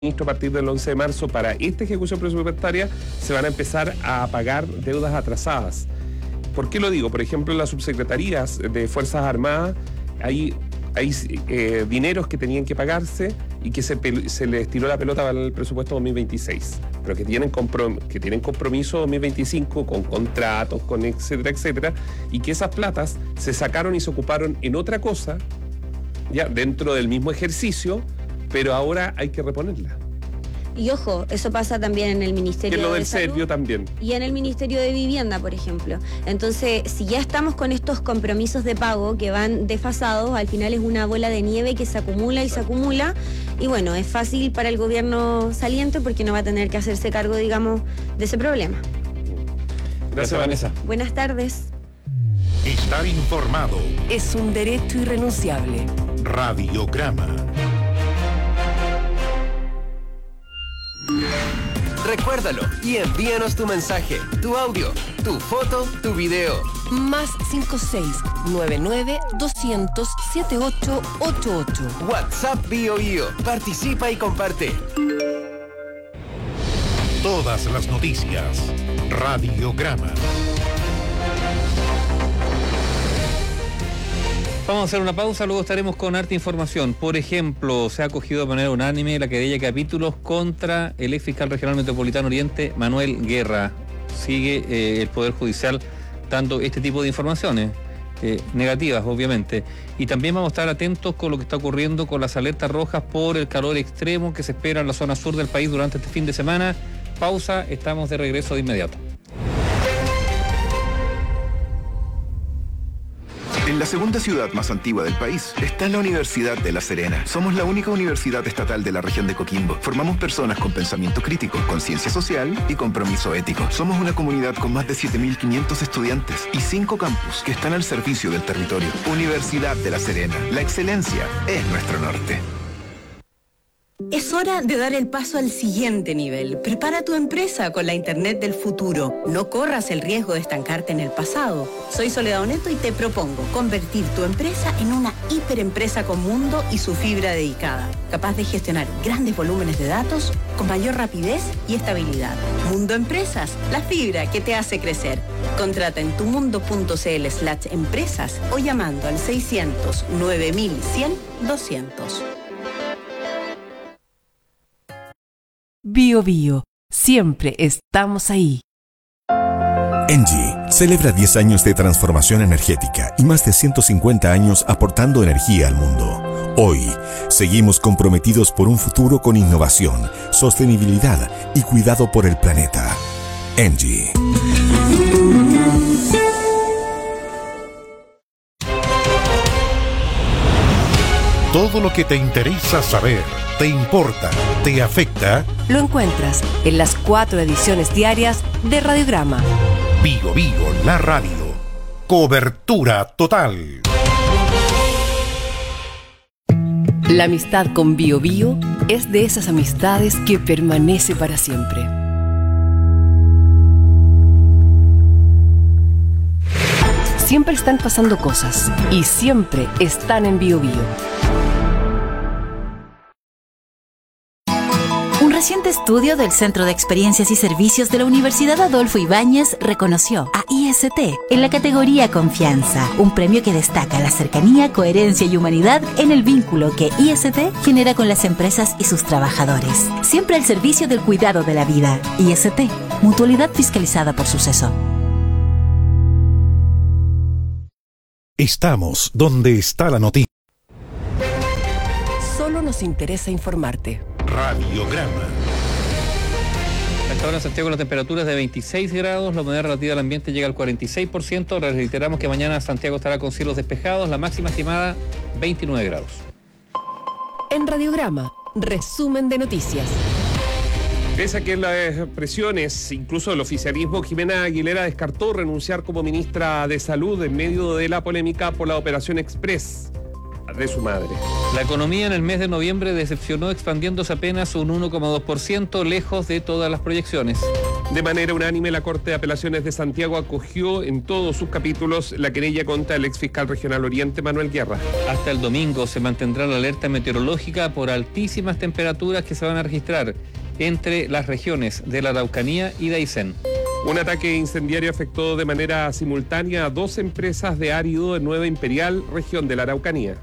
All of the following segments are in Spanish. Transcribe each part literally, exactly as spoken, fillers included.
ministro, a partir del once de marzo, para esta ejecución presupuestaria se van a empezar a pagar deudas atrasadas. ¿Por qué lo digo? Por ejemplo, en las subsecretarías de Fuerzas Armadas hay, hay eh, dineros que tenían que pagarse y que se, se les tiró la pelota para el presupuesto dos mil veintiséis, pero que tienen, comprom que tienen compromiso dos mil veinticinco con contratos, con etcétera, etcétera, y que esas platas se sacaron y se ocuparon en otra cosa, ya dentro del mismo ejercicio, pero ahora hay que reponerla. Y ojo, eso pasa también en el Ministerio de Salud. Que lo del Servio también. Y en el Ministerio de Vivienda, por ejemplo. Entonces, si ya estamos con estos compromisos de pago que van desfasados, al final es una bola de nieve que se acumula y se acumula. Y bueno, es fácil para el gobierno saliente porque no va a tener que hacerse cargo, digamos, de ese problema. Gracias, Vanessa. Buenas tardes. Estar informado es un derecho irrenunciable. Radiograma. Recuérdalo y envíanos tu mensaje, tu audio, tu foto, tu video. Más cinco seis nueve nueve dos cero cero siete ocho ocho ocho. WhatsApp Bio Bio. Participa y comparte. Todas las noticias. Radiograma. Vamos a hacer una pausa, luego estaremos con harta información. Por ejemplo, se ha acogido de manera unánime la querella de capítulos contra el ex fiscal regional metropolitano Oriente, Manuel Guerra. Sigue eh, el Poder Judicial dando este tipo de informaciones, eh, negativas obviamente. Y también vamos a estar atentos con lo que está ocurriendo con las alertas rojas por el calor extremo que se espera en la zona sur del país durante este fin de semana. Pausa, estamos de regreso de inmediato. En la segunda ciudad más antigua del país está la Universidad de La Serena. Somos la única universidad estatal de la región de Coquimbo. Formamos personas con pensamiento crítico, conciencia social y compromiso ético. Somos una comunidad con más de siete mil quinientos estudiantes y cinco campus que están al servicio del territorio. Universidad de La Serena. La excelencia es nuestro norte. Es hora de dar el paso al siguiente nivel. Prepara tu empresa con la Internet del futuro. No corras el riesgo de estancarte en el pasado. Soy Soledad Oneto y te propongo convertir tu empresa en una hiperempresa con mundo y su fibra dedicada, capaz de gestionar grandes volúmenes de datos con mayor rapidez y estabilidad. Mundo Empresas, la fibra que te hace crecer. Contrata en tumundo.cl slash empresas o llamando al seiscientos nueve mil cien doscientos. Bio Bio, siempre estamos ahí. Engie celebra diez años de transformación energética y más de ciento cincuenta años aportando energía al mundo. Hoy, seguimos comprometidos por un futuro con innovación, sostenibilidad y cuidado por el planeta. Engie. Todo lo que te interesa saber, te importa, te afecta, lo encuentras en las cuatro ediciones diarias de Radiograma. Bio Bio, la radio. Cobertura total. La amistad con Bio Bio es de esas amistades que permanece para siempre. Siempre están pasando cosas y siempre están en Bio Bio. Un reciente estudio del Centro de Experiencias y Servicios de la Universidad Adolfo Ibáñez reconoció a I S T en la categoría Confianza, un premio que destaca la cercanía, coherencia y humanidad en el vínculo que I S T genera con las empresas y sus trabajadores. Siempre al servicio del cuidado de la vida. I S T, mutualidad fiscalizada por Suceso. Estamos donde está la noticia. Solo nos interesa informarte. Radiograma. A esta hora en Santiago la temperatura es de veintiséis grados, la humedad relativa al ambiente llega al cuarenta y seis por ciento. Reiteramos que mañana Santiago estará con cielos despejados, la máxima estimada veintinueve grados. En Radiograma, resumen de noticias. Pese a que las presiones, incluso del oficialismo, Jimena Aguilera descartó renunciar como ministra de Salud en medio de la polémica por la Operación Express de su madre. La economía en el mes de noviembre decepcionó expandiéndose apenas un uno coma dos por ciento, lejos de todas las proyecciones. De manera unánime, la Corte de Apelaciones de Santiago acogió en todos sus capítulos la querella contra el exfiscal regional Oriente, Manuel Guerra. Hasta el domingo se mantendrá la alerta meteorológica por altísimas temperaturas que se van a registrar entre las regiones de la Araucanía y de Aysén. Un ataque incendiario afectó de manera simultánea a dos empresas de árido en Nueva Imperial, región de la Araucanía.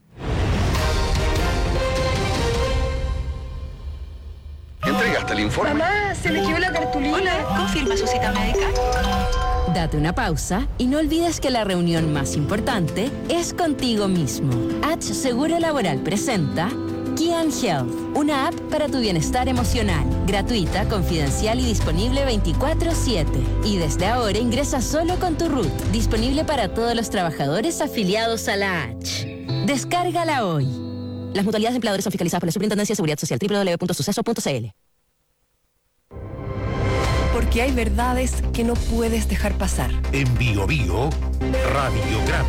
¿Entregaste el informe? Mamá, se me quedó la cartulina. Hola, ¿confirma su cita médica? Date una pausa y no olvides que la reunión más importante es contigo mismo. H Seguro Laboral presenta Kian Health, una app para tu bienestar emocional, gratuita, confidencial y disponible veinticuatro siete. Y desde ahora ingresa solo con tu R U T, disponible para todos los trabajadores afiliados a la H. Descárgala hoy. Las mutualidades de empleadores son fiscalizadas por la Superintendencia de Seguridad Social, doble u doble u doble u punto suceso punto c l. Porque hay verdades que no puedes dejar pasar. En Bio Bio, Radiograma.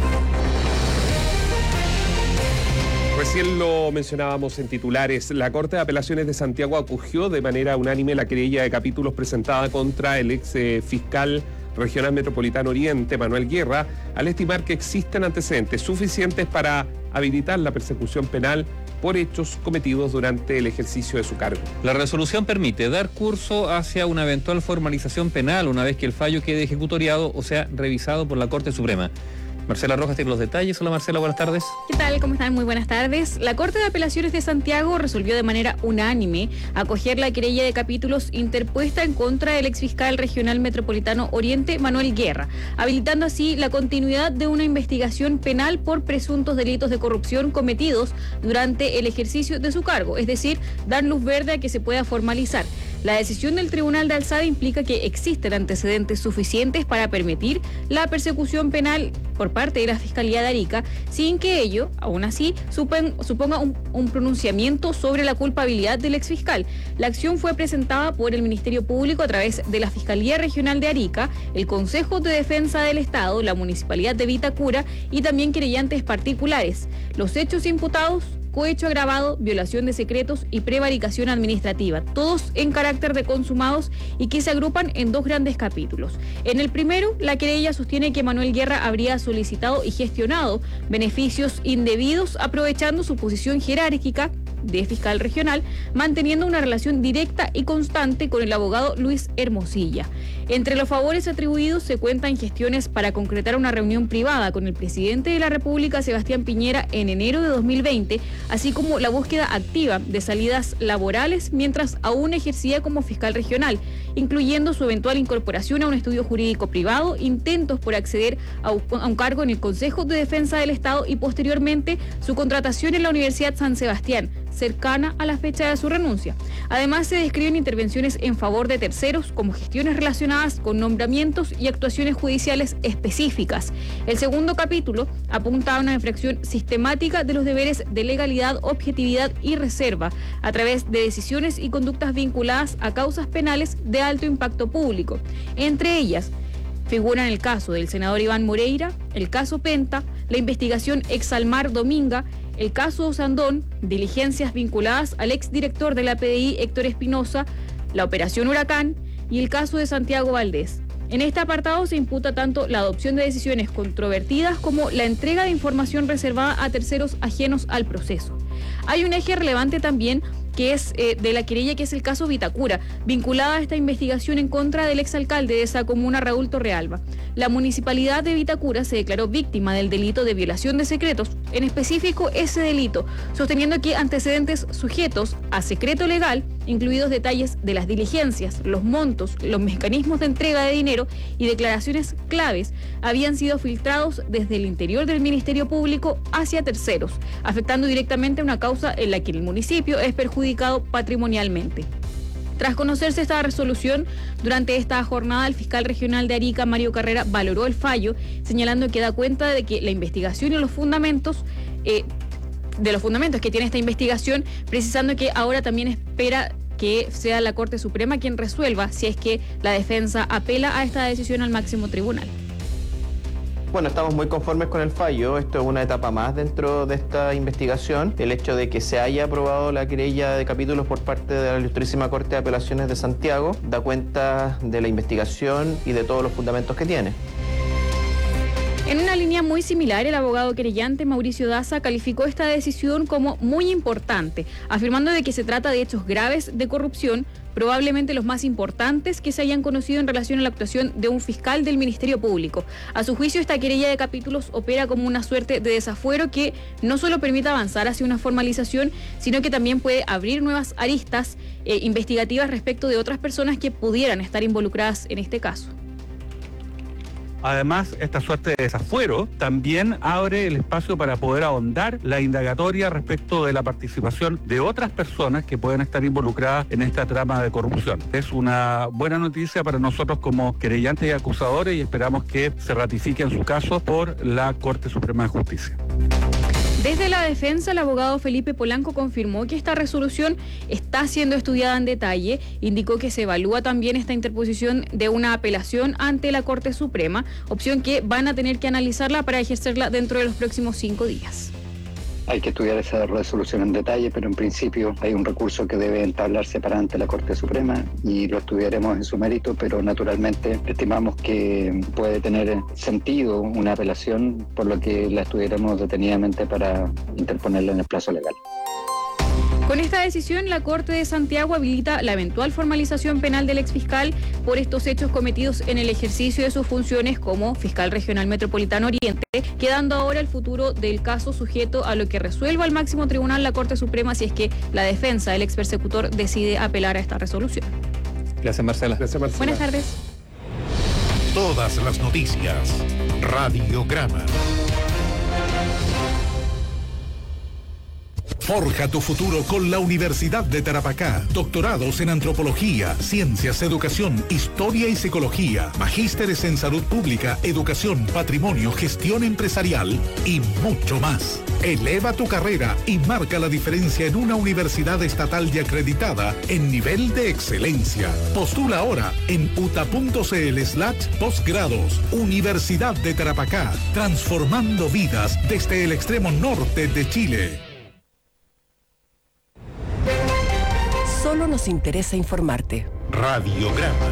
Recién lo mencionábamos en titulares. La Corte de Apelaciones de Santiago acogió de manera unánime la querella de capítulos presentada contra el ex eh, fiscal regional metropolitano Oriente, Manuel Guerra, al estimar que existen antecedentes suficientes para habilitar la persecución penal por hechos cometidos durante el ejercicio de su cargo. La resolución permite dar curso hacia una eventual formalización penal una vez que el fallo quede ejecutoriado o sea revisado por la Corte Suprema. Marcela Rojas tiene los detalles. Hola Marcela, buenas tardes. ¿Qué tal? ¿Cómo están? Muy buenas tardes. La Corte de Apelaciones de Santiago resolvió de manera unánime acoger la querella de capítulos interpuesta en contra del exfiscal regional metropolitano Oriente, Manuel Guerra, habilitando así la continuidad de una investigación penal por presuntos delitos de corrupción cometidos durante el ejercicio de su cargo, es decir, dar luz verde a que se pueda formalizar. La decisión del Tribunal de Alzada implica que existen antecedentes suficientes para permitir la persecución penal por parte de la Fiscalía de Arica, sin que ello, aún así, supen, suponga un, un pronunciamiento sobre la culpabilidad del exfiscal. La acción fue presentada por el Ministerio Público a través de la Fiscalía Regional de Arica, el Consejo de Defensa del Estado, la Municipalidad de Vitacura y también querellantes particulares. Los hechos imputados: cohecho agravado, violación de secretos y prevaricación administrativa, todos en carácter de consumados y que se agrupan en dos grandes capítulos. En el primero, la querella sostiene que Manuel Guerra habría solicitado y gestionado beneficios indebidos aprovechando su posición jerárquica de fiscal regional, manteniendo una relación directa y constante con el abogado Luis Hermosilla. Entre los favores atribuidos se cuentan gestiones para concretar una reunión privada con el presidente de la República, Sebastián Piñera, en enero de dos mil veinte, así como la búsqueda activa de salidas laborales mientras aún ejercía como fiscal regional, incluyendo su eventual incorporación a un estudio jurídico privado, intentos por acceder a un cargo en el Consejo de Defensa del Estado y posteriormente su contratación en la Universidad San Sebastián, cercana a la fecha de su renuncia. Además, se describen intervenciones en favor de terceros como gestiones relacionadas con nombramientos y actuaciones judiciales específicas. El segundo capítulo apunta a una infracción sistemática de los deberes de legalidad, objetividad y reserva a través de decisiones y conductas vinculadas a causas penales de alto impacto público. Entre ellas figuran el caso del senador Iván Moreira, el caso Penta, la investigación Exalmar Dominga, el caso Osandón, diligencias vinculadas al exdirector de la P D I Héctor Espinosa, la operación Huracán y el caso de Santiago Valdés. En este apartado se imputa tanto la adopción de decisiones controvertidas como la entrega de información reservada a terceros ajenos al proceso. Hay un eje relevante también que es eh, de la querella, que es el caso Vitacura, vinculada a esta investigación en contra del exalcalde de esa comuna, Raúl Torrealba. La municipalidad de Vitacura se declaró víctima del delito de violación de secretos, en específico ese delito, sosteniendo que antecedentes sujetos a secreto legal, incluidos detalles de las diligencias, los montos, los mecanismos de entrega de dinero y declaraciones claves, habían sido filtrados desde el interior del Ministerio Público hacia terceros, afectando directamente una causa en la que el municipio es perjudicado patrimonialmente. Tras conocerse esta resolución, durante esta jornada el fiscal regional de Arica, Mario Carrera, valoró el fallo, señalando que da cuenta de que la investigación y los fundamentos, eh, de los fundamentos que tiene esta investigación, precisando que ahora también espera que sea la Corte Suprema quien resuelva si es que la defensa apela a esta decisión al máximo tribunal. Bueno, estamos muy conformes con el fallo. Esto es una etapa más dentro de esta investigación. El hecho de que se haya aprobado la querella de capítulos por parte de la Ilustrísima Corte de Apelaciones de Santiago da cuenta de la investigación y de todos los fundamentos que tiene. En una línea muy similar, el abogado querellante Mauricio Daza calificó esta decisión como muy importante, afirmando de que se trata de hechos graves de corrupción, probablemente los más importantes que se hayan conocido en relación a la actuación de un fiscal del Ministerio Público. A su juicio, esta querella de capítulos opera como una suerte de desafuero que no solo permite avanzar hacia una formalización, sino que también puede abrir nuevas aristas eh, investigativas respecto de otras personas que pudieran estar involucradas en este caso. Además, esta suerte de desafuero también abre el espacio para poder ahondar la indagatoria respecto de la participación de otras personas que pueden estar involucradas en esta trama de corrupción. Es una buena noticia para nosotros como querellantes y acusadores y esperamos que se ratifique en su caso por la Corte Suprema de Justicia. Desde la defensa, el abogado Felipe Polanco confirmó que esta resolución está siendo estudiada en detalle. Indicó que se evalúa también esta interposición de una apelación ante la Corte Suprema, opción que van a tener que analizarla para ejercerla dentro de los próximos cinco días. Hay que estudiar esa resolución en detalle, pero en principio hay un recurso que debe entablarse para ante la Corte Suprema y lo estudiaremos en su mérito, pero naturalmente estimamos que puede tener sentido una apelación, por lo que la estudiaremos detenidamente para interponerla en el plazo legal. Con esta decisión, la Corte de Santiago habilita la eventual formalización penal del exfiscal por estos hechos cometidos en el ejercicio de sus funciones como fiscal regional metropolitano Oriente, quedando ahora el futuro del caso sujeto a lo que resuelva el máximo tribunal, la Corte Suprema, si es que la defensa del expersecutor decide apelar a esta resolución. Gracias, Marcela. Gracias, Marcela. Buenas tardes. Todas las noticias. Radiograma. Forja tu futuro con la Universidad de Tarapacá. Doctorados en Antropología, Ciencias, Educación, Historia y Psicología. Magísteres en Salud Pública, Educación, Patrimonio, Gestión Empresarial y mucho más. Eleva tu carrera y marca la diferencia en una universidad estatal y acreditada en nivel de excelencia. Postula ahora en uta.cl slash postgrados. Universidad de Tarapacá, transformando vidas desde el extremo norte de Chile. Solo nos interesa informarte. Radiograma.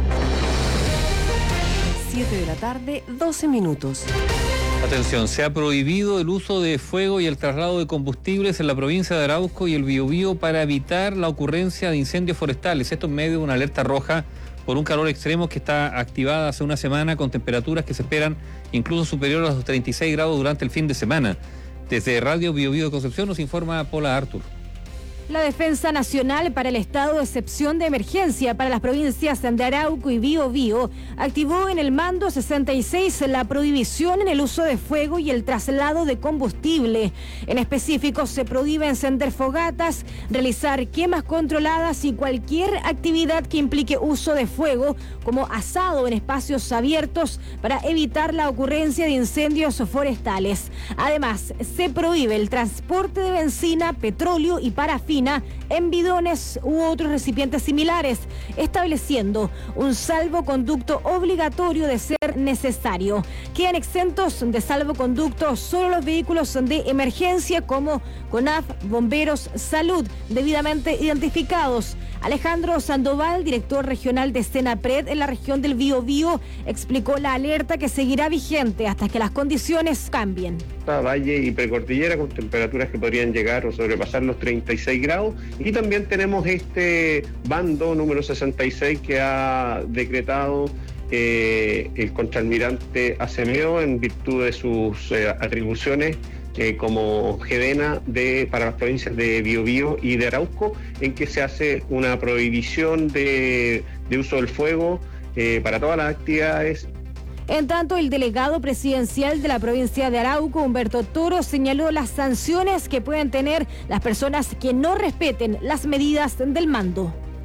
siete de la tarde, doce minutos. Atención, se ha prohibido el uso de fuego y el traslado de combustibles en la provincia de Arauco y el Biobío para evitar la ocurrencia de incendios forestales. Esto en medio de una alerta roja por un calor extremo que está activada hace una semana con temperaturas que se esperan incluso superiores a los treinta y seis grados durante el fin de semana. Desde Radio Biobío de Concepción nos informa Paula Artur. La Defensa Nacional para el Estado de Excepción de Emergencia para las provincias de Arauco y Biobío activó en el mando sesenta y seis la prohibición en el uso de fuego y el traslado de combustible. En específico, se prohíbe encender fogatas, realizar quemas controladas y cualquier actividad que implique uso de fuego, como asado en espacios abiertos, para evitar la ocurrencia de incendios forestales. Además, se prohíbe el transporte de benzina, petróleo y parafina en bidones u otros recipientes similares, estableciendo un salvoconducto obligatorio de ser necesario. Quedan exentos de salvoconducto solo los vehículos de emergencia como CONAF, Bomberos, Salud, debidamente identificados. Alejandro Sandoval, director regional de Senapred en la región del Biobío, explicó la alerta que seguirá vigente hasta que las condiciones cambien. Valle y precordillera con temperaturas que podrían llegar o sobrepasar los treinta y seis grados, y también tenemos este bando número sesenta y seis que ha decretado eh, el contraalmirante Acemeo en virtud de sus eh, atribuciones Eh, como GEDENA de, para las provincias de Biobío y de Arauco, en que se hace una prohibición de, de uso del fuego eh, para todas las actividades. En tanto, el delegado presidencial de la provincia de Arauco, Humberto Toro, señaló las sanciones que pueden tener las personas que no respeten las medidas del mando.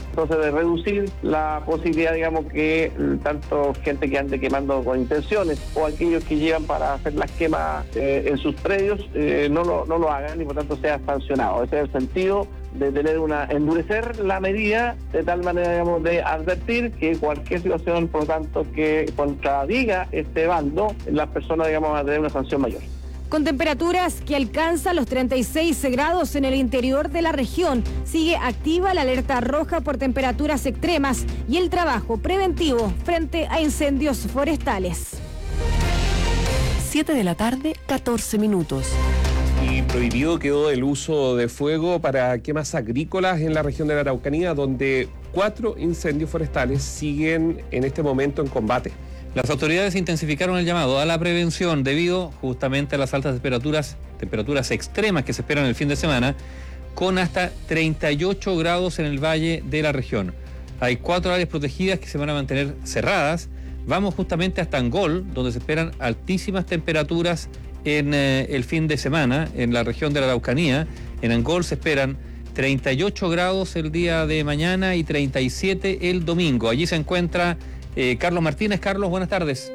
Entonces, de reducir la posibilidad, digamos, que tanto gente que ande quemando con intenciones o aquellos que llevan para hacer las quemas eh, en sus predios, eh, no, lo, no lo hagan y por tanto sea sancionado. Ese es el sentido de tener una, endurecer la medida de tal manera, digamos, de advertir que cualquier situación, por lo tanto, que contradiga este bando, las personas, digamos, van a tener una sanción mayor. Con temperaturas que alcanzan los treinta y seis grados en el interior de la región, sigue activa la alerta roja por temperaturas extremas y el trabajo preventivo frente a incendios forestales. siete de la tarde, catorce minutos. Y prohibido quedó el uso de fuego para quemas agrícolas en la región de la Araucanía, donde cuatro incendios forestales siguen en este momento en combate. Las autoridades intensificaron el llamado a la prevención debido justamente a las altas temperaturas, temperaturas extremas que se esperan el fin de semana, con hasta treinta y ocho grados en el valle de la región. Hay cuatro áreas protegidas que se van a mantener cerradas. Vamos justamente hasta Angol, donde se esperan altísimas temperaturas en eh, el fin de semana, en la región de la Araucanía. En Angol se esperan treinta y ocho grados el día de mañana y treinta y siete el domingo. Allí se encuentra Eh, Carlos Martínez. Carlos, buenas tardes.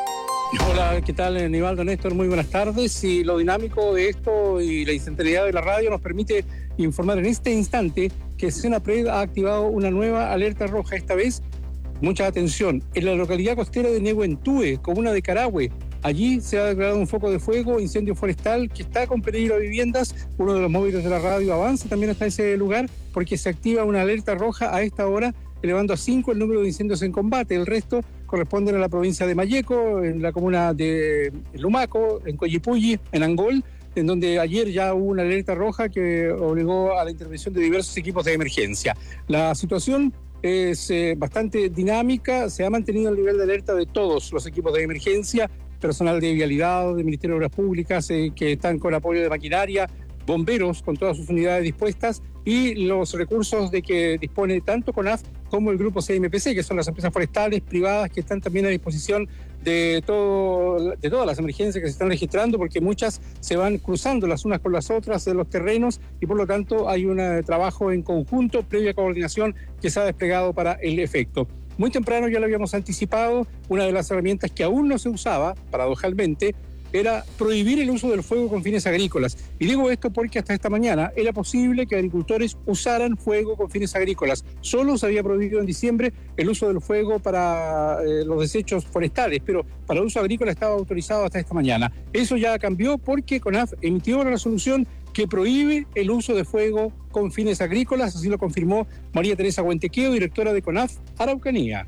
Hola, ¿qué tal, Nivaldo, Néstor? Muy buenas tardes. Y lo dinámico de esto y la instantaneidad de la radio nos permite informar en este instante que Senapred ha activado una nueva alerta roja, esta vez, mucha atención, en la localidad costera de Nehuentúe, comuna de Carahue. Allí se ha declarado un foco de fuego, incendio forestal, que está con peligro de viviendas. Uno de los móviles de la radio avanza también hasta ese lugar, porque se activa una alerta roja a esta hora, elevando a cinco el número de incendios en combate. El resto corresponden a la provincia de Malleco, en la comuna de Lumaco, en Coyipulli, en Angol, en donde ayer ya hubo una alerta roja que obligó a la intervención de diversos equipos de emergencia. La situación es eh, bastante dinámica, se ha mantenido el nivel de alerta de todos los equipos de emergencia, personal de vialidad, del Ministerio de Obras Públicas, eh, que están con apoyo de maquinaria, bomberos con todas sus unidades dispuestas y los recursos de que dispone tanto CONAF como el grupo C M P C, que son las empresas forestales privadas que están también a disposición de, todo, de todas las emergencias que se están registrando, porque muchas se van cruzando las unas con las otras de los terrenos y por lo tanto hay un trabajo en conjunto, previa coordinación que se ha desplegado para el efecto. Muy temprano, ya lo habíamos anticipado, una de las herramientas que aún no se usaba, paradojalmente, era prohibir el uso del fuego con fines agrícolas. Y digo esto porque hasta esta mañana era posible que agricultores usaran fuego con fines agrícolas. Solo se había prohibido en diciembre el uso del fuego para eh, los desechos forestales, pero para el uso agrícola estaba autorizado hasta esta mañana. Eso ya cambió porque CONAF emitió una resolución que prohíbe el uso de fuego con fines agrícolas, así lo confirmó María Teresa Guentequeo, directora de CONAF Araucanía.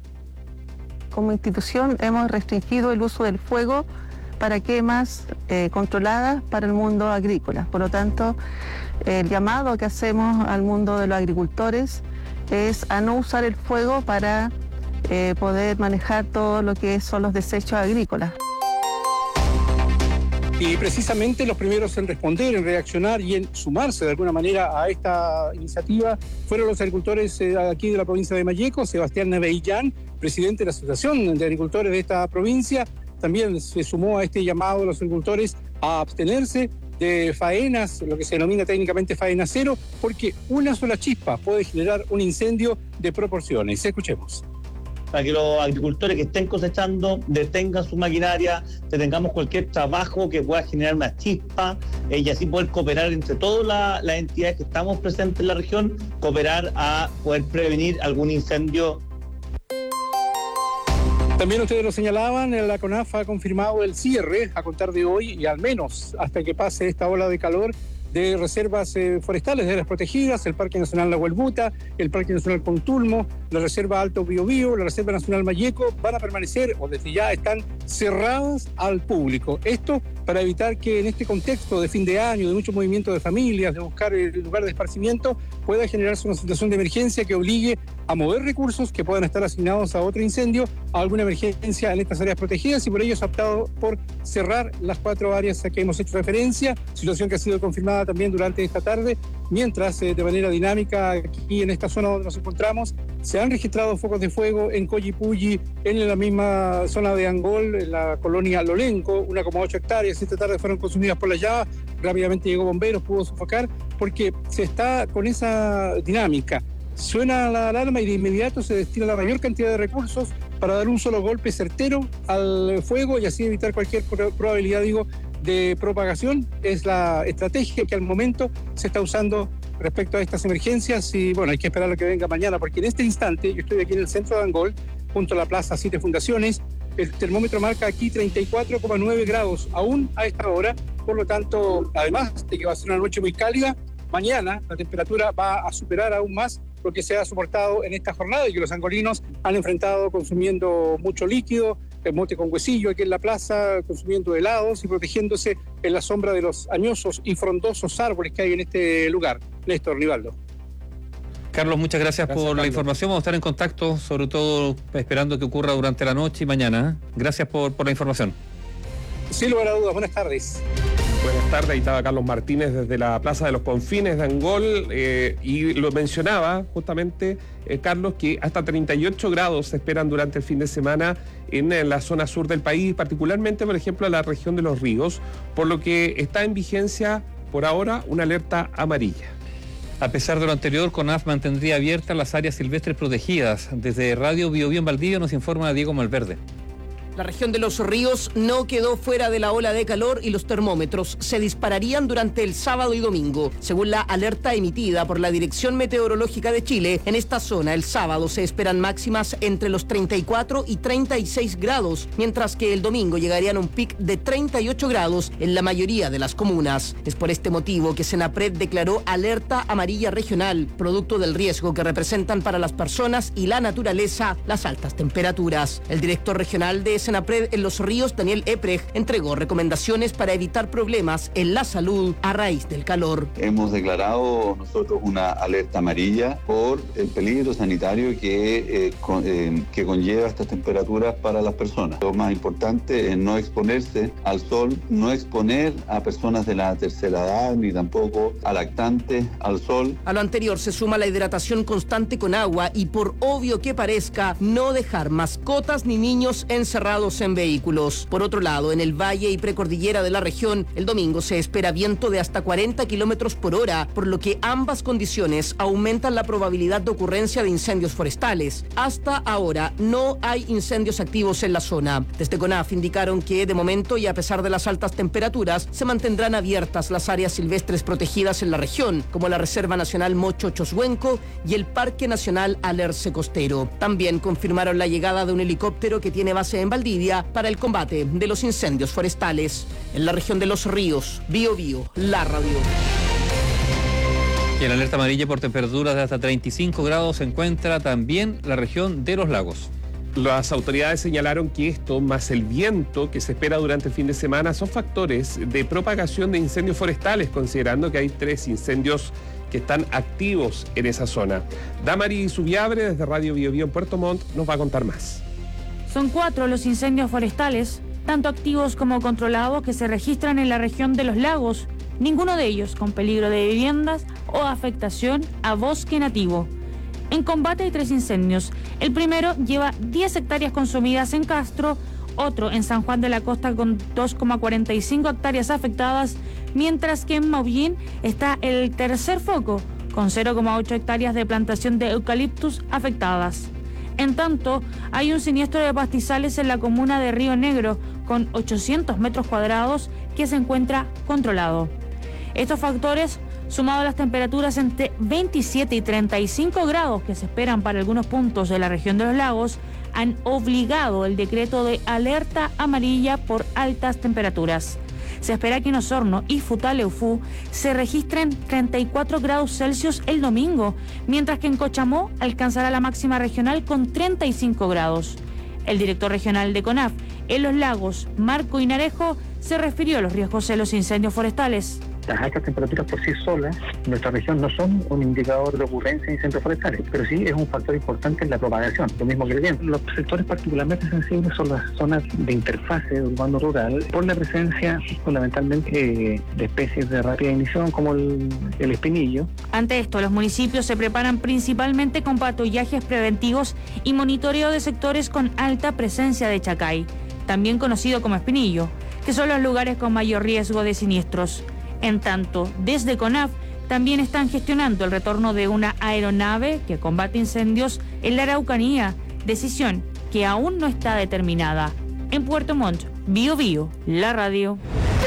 Como institución hemos restringido el uso del fuego para quemas eh, controladas para el mundo agrícola. Por lo tanto, el llamado que hacemos al mundo de los agricultores es a no usar el fuego para eh, poder manejar todo lo que son los desechos agrícolas. Y precisamente los primeros en responder, en reaccionar y en sumarse de alguna manera a esta iniciativa fueron los agricultores eh, aquí de la provincia de Malleco. Sebastián Neveillán, presidente de la Asociación de Agricultores de esta provincia, también se sumó a este llamado de los agricultores a abstenerse de faenas, lo que se denomina técnicamente faena cero, porque una sola chispa puede generar un incendio de proporciones. Escuchemos. Para que los agricultores que estén cosechando detengan su maquinaria, detengamos cualquier trabajo que pueda generar una chispa eh, y así poder cooperar entre todas las la entidades que estamos presentes en la región, cooperar a poder prevenir algún incendio. También ustedes lo señalaban, la CONAF ha confirmado el cierre a contar de hoy y al menos hasta que pase esta ola de calor de reservas eh, forestales, de áreas protegidas, el Parque Nacional La Huelbuta, el Parque Nacional Contulmo, la Reserva Alto Biobío, la Reserva Nacional Malleco, van a permanecer o desde ya están cerradas al público. Esto para evitar que en este contexto de fin de año, de mucho movimiento de familias, de buscar el lugar de esparcimiento, pueda generarse una situación de emergencia que obligue a mover recursos que puedan estar asignados a otro incendio, a alguna emergencia en estas áreas protegidas, y por ello se ha optado por cerrar las cuatro áreas a que hemos hecho referencia, situación que ha sido confirmada también durante esta tarde, mientras eh, de manera dinámica aquí en esta zona donde nos encontramos se han registrado focos de fuego en Coyipulli, en la misma zona de Angol, en la colonia Lolenco, una coma ocho hectáreas. Esta tarde fueron consumidas por la llama, rápidamente llegó bomberos, pudo sofocar, porque se está con esa dinámica suena la alarma y de inmediato se destina la mayor cantidad de recursos para dar un solo golpe certero al fuego y así evitar cualquier probabilidad, digo, de propagación. Es la estrategia que al momento se está usando respecto a estas emergencias y bueno, hay que esperar a que venga mañana, porque en este instante yo estoy aquí en el centro de Angol, junto a la Plaza Siete Fundaciones. El termómetro marca aquí treinta y cuatro coma nueve grados aún a esta hora, por lo tanto, además de que va a ser una noche muy cálida, mañana la temperatura va a superar aún más lo que se ha soportado en esta jornada y que los angolinos han enfrentado consumiendo mucho líquido, el mote con huesillo aquí en la plaza, consumiendo helados y protegiéndose en la sombra de los añosos y frondosos árboles que hay en este lugar. Néstor, Nivaldo. Carlos, muchas gracias, gracias por Carlos. La información. Vamos a estar en contacto, sobre todo esperando que ocurra durante la noche y mañana. Gracias por, por la información. Sin lugar a dudas, buenas tardes. Buenas tardes, ahí estaba Carlos Martínez desde la Plaza de los Confines de Angol eh, y lo mencionaba justamente eh, Carlos, que hasta treinta y ocho grados se esperan durante el fin de semana en, en la zona sur del país, particularmente por ejemplo en la región de Los Ríos, por lo que está en vigencia por ahora una alerta amarilla. A pesar de lo anterior, CONAF mantendría abiertas las áreas silvestres protegidas. Desde Radio Bio Bio en Valdivia nos informa Diego Malverde. La región de Los Ríos no quedó fuera de la ola de calor y los termómetros se dispararían durante el sábado y domingo. Según la alerta emitida por la Dirección Meteorológica de Chile, en esta zona el sábado se esperan máximas entre los treinta y cuatro y treinta y seis grados, mientras que el domingo llegarían a un pic de treinta y ocho grados en la mayoría de las comunas. Es por este motivo que Senapred declaró alerta amarilla regional, producto del riesgo que representan para las personas y la naturaleza las altas temperaturas. El director regional de Senapred en Los Ríos, Daniel Eprej, entregó recomendaciones para evitar problemas en la salud a raíz del calor. Hemos declarado nosotros una alerta amarilla por el peligro sanitario que, eh, con, eh, que conlleva estas temperaturas para las personas. Lo más importante es no exponerse al sol, no exponer a personas de la tercera edad ni tampoco a lactantes al sol. A lo anterior se suma la hidratación constante con agua y, por obvio que parezca, no dejar mascotas ni niños encerrados en vehículos. Por otro lado, en el valle y precordillera de la región, el domingo se espera viento de hasta cuarenta kilómetros por hora, por lo que ambas condiciones aumentan la probabilidad de ocurrencia de incendios forestales. Hasta ahora no hay incendios activos en la zona. Desde CONAF indicaron que de momento y a pesar de las altas temperaturas, se mantendrán abiertas las áreas silvestres protegidas en la región, como la Reserva Nacional Mocho Choshuenco y el Parque Nacional Alerce Costero. También confirmaron la llegada de un helicóptero que tiene base en Valdivia para el combate de los incendios forestales. En la región de Los Ríos, Bio Bio, la radio. Y en alerta amarilla por temperaturas de hasta treinta y cinco grados se encuentra también la región de Los Lagos. Las autoridades señalaron que esto, más el viento que se espera durante el fin de semana, son factores de propagación de incendios forestales, considerando que hay tres incendios que están activos en esa zona. Damari Subiabre, desde Radio Bio Bio en Puerto Montt, nos va a contar más. Son cuatro los incendios forestales, tanto activos como controlados, que se registran en la región de Los Lagos, ninguno de ellos con peligro de viviendas o afectación a bosque nativo. En combate hay tres incendios. El primero lleva diez hectáreas consumidas en Castro, otro en San Juan de la Costa con dos coma cuarenta y cinco hectáreas afectadas, mientras que en Maullín está el tercer foco, con cero coma ocho hectáreas de plantación de eucaliptus afectadas. En tanto, hay un siniestro de pastizales en la comuna de Río Negro, con ochocientos metros cuadrados, que se encuentra controlado. Estos factores, sumados a las temperaturas entre veintisiete y treinta y cinco grados que se esperan para algunos puntos de la región de Los Lagos, han obligado el decreto de alerta amarilla por altas temperaturas. Se espera que en Osorno y Futaleufú se registren treinta y cuatro grados Celsius el domingo, mientras que en Cochamó alcanzará la máxima regional con treinta y cinco grados. El director regional de CONAF en Los Lagos, Marco Inarejo, se refirió a los riesgos de los incendios forestales. Las altas temperaturas por sí solas en nuestra región no son un indicador de ocurrencia de incendios forestales, pero sí es un factor importante en la propagación, lo mismo que el viento. Los sectores particularmente sensibles son las zonas de interfase urbano-rural, por la presencia fundamentalmente eh, de especies de rápida emisión como el, el espinillo. Ante esto, los municipios se preparan principalmente con patrullajes preventivos y monitoreo de sectores con alta presencia de chacay, también conocido como espinillo, que son los lugares con mayor riesgo de siniestros. En tanto, desde CONAF También están gestionando el retorno de una aeronave que combate incendios en la Araucanía, decisión que aún no está determinada. En Puerto Montt, Bío Bío, la radio.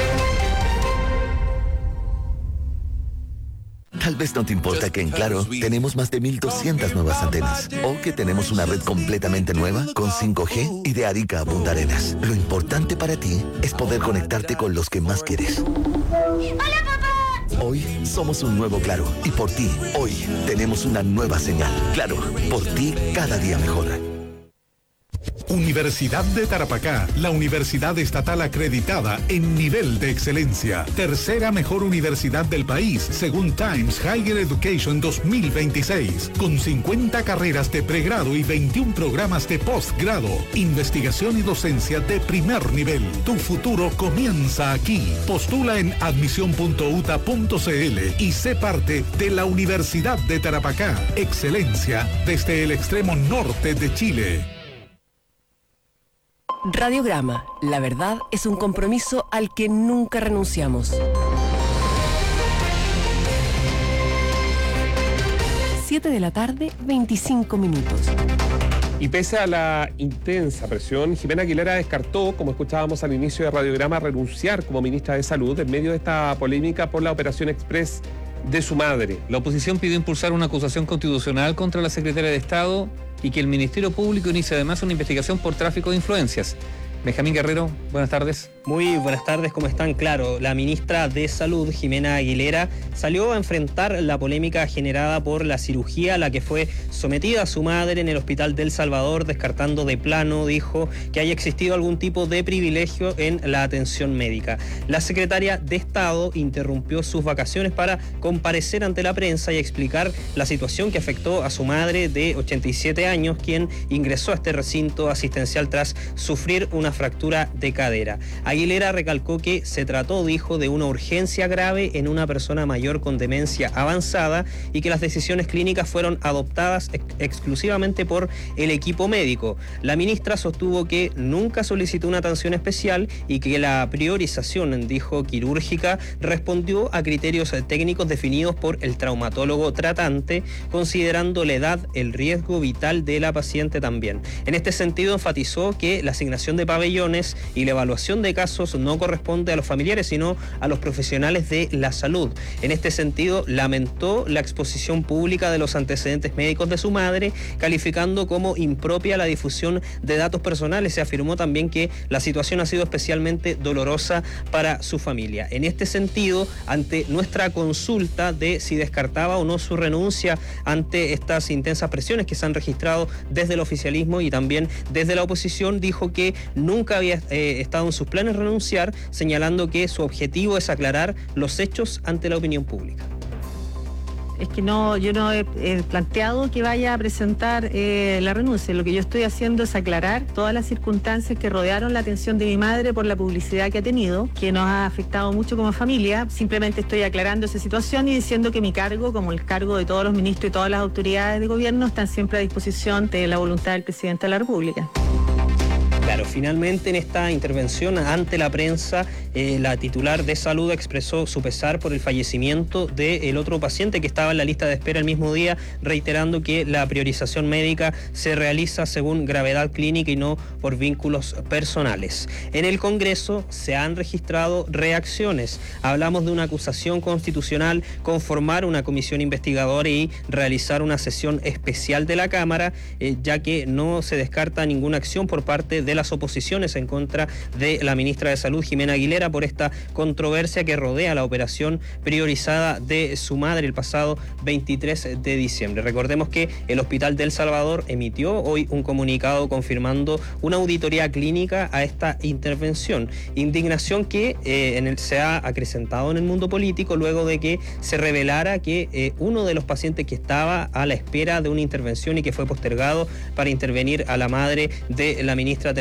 Tal vez no te importa que en Claro tenemos más de mil doscientas nuevas antenas o que tenemos una red completamente nueva con cinco G y de Arica a Punta Arenas. Lo importante para ti es poder conectarte con los que más quieres. ¡Hola, papá! Hoy somos un nuevo Claro y por ti, hoy tenemos una nueva señal. Claro, por ti cada día mejor. Universidad de Tarapacá, la universidad estatal acreditada en nivel de excelencia. Tercera mejor universidad del país, según Times Higher Education dos mil veintiséis. Con cincuenta carreras de pregrado y veintiún programas de posgrado. Investigación y docencia de primer nivel. Tu futuro comienza aquí. Postula en admisión punto u t a punto c l y sé parte de la Universidad de Tarapacá. Excelencia desde el extremo norte de Chile. Radiograma, la verdad es un compromiso al que nunca renunciamos. siete de la tarde, veinticinco minutos. Y pese a la intensa presión, Jimena Aguilera descartó, como escuchábamos al inicio de Radiograma, renunciar como ministra de Salud en medio de esta polémica por la Operación Express de su madre. La oposición pidió impulsar una acusación constitucional contra la secretaria de Estado y que el Ministerio Público inicie además una investigación por tráfico de influencias. Benjamín Guerrero, buenas tardes. Muy buenas tardes, ¿cómo están? Claro, la ministra de Salud, Jimena Aguilera, salió a enfrentar la polémica generada por la cirugía a la que fue sometida su madre en el Hospital del Salvador, descartando de plano, dijo, que haya existido algún tipo de privilegio en la atención médica. La secretaria de Estado interrumpió sus vacaciones para comparecer ante la prensa y explicar la situación que afectó a su madre de ochenta y siete años, quien ingresó a este recinto asistencial tras sufrir una fractura de cadera. Aguilera recalcó que se trató, dijo, de una urgencia grave en una persona mayor con demencia avanzada y que las decisiones clínicas fueron adoptadas ex- exclusivamente por el equipo médico. La ministra sostuvo que nunca solicitó una atención especial y que la priorización, dijo, quirúrgica respondió a criterios técnicos definidos por el traumatólogo tratante, considerando la edad, el riesgo vital de la paciente también. En este sentido, enfatizó que la asignación de pabellones y la evaluación de casos no corresponde a los familiares, sino a los profesionales de la salud. En este sentido, lamentó la exposición pública de los antecedentes médicos de su madre, calificando como impropia la difusión de datos personales. Se afirmó también que la situación ha sido especialmente dolorosa para su familia. En este sentido, ante nuestra consulta de si descartaba o no su renuncia ante estas intensas presiones que se han registrado desde el oficialismo y también desde la oposición, dijo que nunca había eh, estado en sus planes renunciar, señalando que su objetivo es aclarar los hechos ante la opinión pública. Es que no, yo no he, he planteado que vaya a presentar eh, la renuncia. Lo que yo estoy haciendo es aclarar todas las circunstancias que rodearon la atención de mi madre por la publicidad que ha tenido, que nos ha afectado mucho como familia. Simplemente estoy aclarando esa situación y diciendo que mi cargo, como el cargo de todos los ministros y todas las autoridades de gobierno, están siempre a disposición de la voluntad del presidente de la República. Claro, finalmente en esta intervención ante la prensa, eh, la titular de salud expresó su pesar por el fallecimiento del otro paciente que estaba en la lista de espera el mismo día, reiterando que la priorización médica se realiza según gravedad clínica y no por vínculos personales. En el Congreso se han registrado reacciones. Hablamos de una acusación constitucional, conformar una comisión investigadora y realizar una sesión especial de la Cámara, eh, ya que no se descarta ninguna acción por parte de las oposiciones en contra de la ministra de Salud, Jimena Aguilera, por esta controversia que rodea la operación priorizada de su madre el pasado veintitrés de diciembre. Recordemos que el Hospital del Salvador emitió hoy un comunicado confirmando una auditoría clínica a esta intervención. Indignación que eh, en el, se ha acrecentado en el mundo político luego de que se revelara que eh, uno de los pacientes que estaba a la espera de una intervención y que fue postergado para intervenir a la madre de la ministra terminó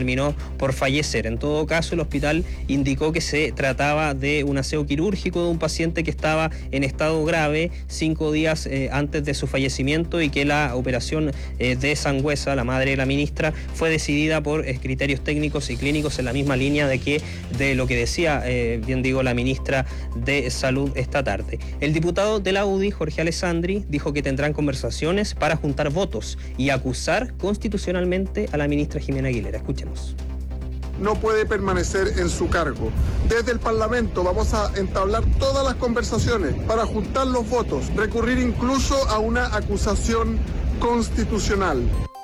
terminó por fallecer. En todo caso, el hospital indicó que se trataba de un aseo quirúrgico de un paciente que estaba en estado grave cinco días eh, antes de su fallecimiento y que la operación eh, de Sangüesa, la madre de la ministra, fue decidida por eh, criterios técnicos y clínicos en la misma línea de que de lo que decía, eh, bien digo, la ministra de Salud esta tarde. El diputado de la U D I, Jorge Alessandri, dijo que tendrán conversaciones para juntar votos y acusar constitucionalmente a la ministra Jimena Aguilera. Escuchemos. No puede permanecer en su cargo. Desde el Parlamento vamos a entablar todas las conversaciones para juntar los votos, recurrir incluso a una acusación constitucional.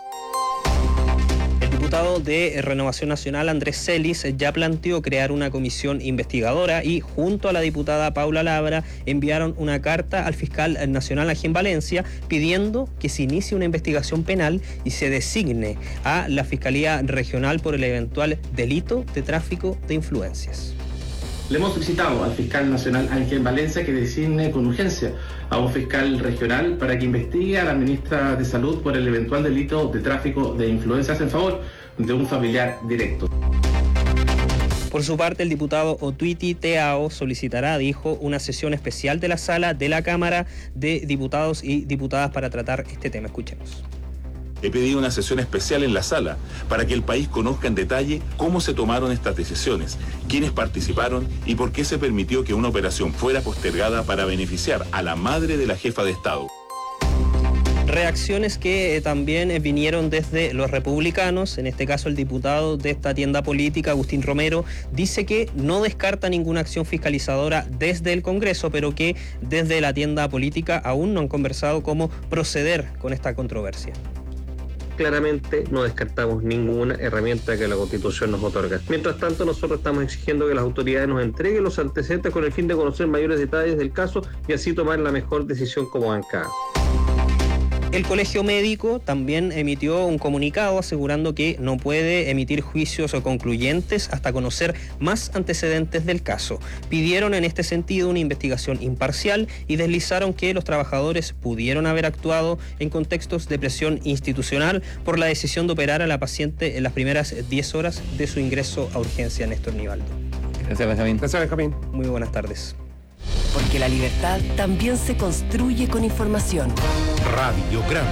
El diputado de Renovación Nacional, Andrés Celis, ya planteó crear una comisión investigadora y, junto a la diputada Paula Labra, enviaron una carta al fiscal nacional aquí en Valencia pidiendo que se inicie una investigación penal y se designe a la Fiscalía Regional por el eventual delito de tráfico de influencias. Le hemos solicitado al fiscal nacional aquí en Valencia que designe con urgencia a un fiscal regional para que investigue a la ministra de Salud por el eventual delito de tráfico de influencias en favor de un familiar directo. Por su parte, el diputado Otuiti Teao solicitará, dijo, una sesión especial de la sala de la Cámara de Diputados y Diputadas para tratar este tema. Escuchemos. He pedido una sesión especial en la sala para que el país conozca en detalle cómo se tomaron estas decisiones, quiénes participaron y por qué se permitió que una operación fuera postergada para beneficiar a la madre de la jefa de Estado. Reacciones que eh, también eh, vinieron desde los republicanos. En este caso, el diputado de esta tienda política, Agustín Romero, dice que no descarta ninguna acción fiscalizadora desde el Congreso, pero que desde la tienda política aún no han conversado cómo proceder con esta controversia. Claramente no descartamos ninguna herramienta que la Constitución nos otorga. Mientras tanto, nosotros estamos exigiendo que las autoridades nos entreguen los antecedentes con el fin de conocer mayores detalles del caso y así tomar la mejor decisión como bancada. El Colegio Médico también emitió un comunicado asegurando que no puede emitir juicios o concluyentes hasta conocer más antecedentes del caso. Pidieron en este sentido una investigación imparcial y deslizaron que los trabajadores pudieron haber actuado en contextos de presión institucional por la decisión de operar a la paciente en las primeras diez horas de su ingreso a urgencia. Néstor Nivaldo. Gracias, Benjamín. Gracias, Benjamín. Muy buenas tardes. Porque la libertad también se construye con información. Radiograma.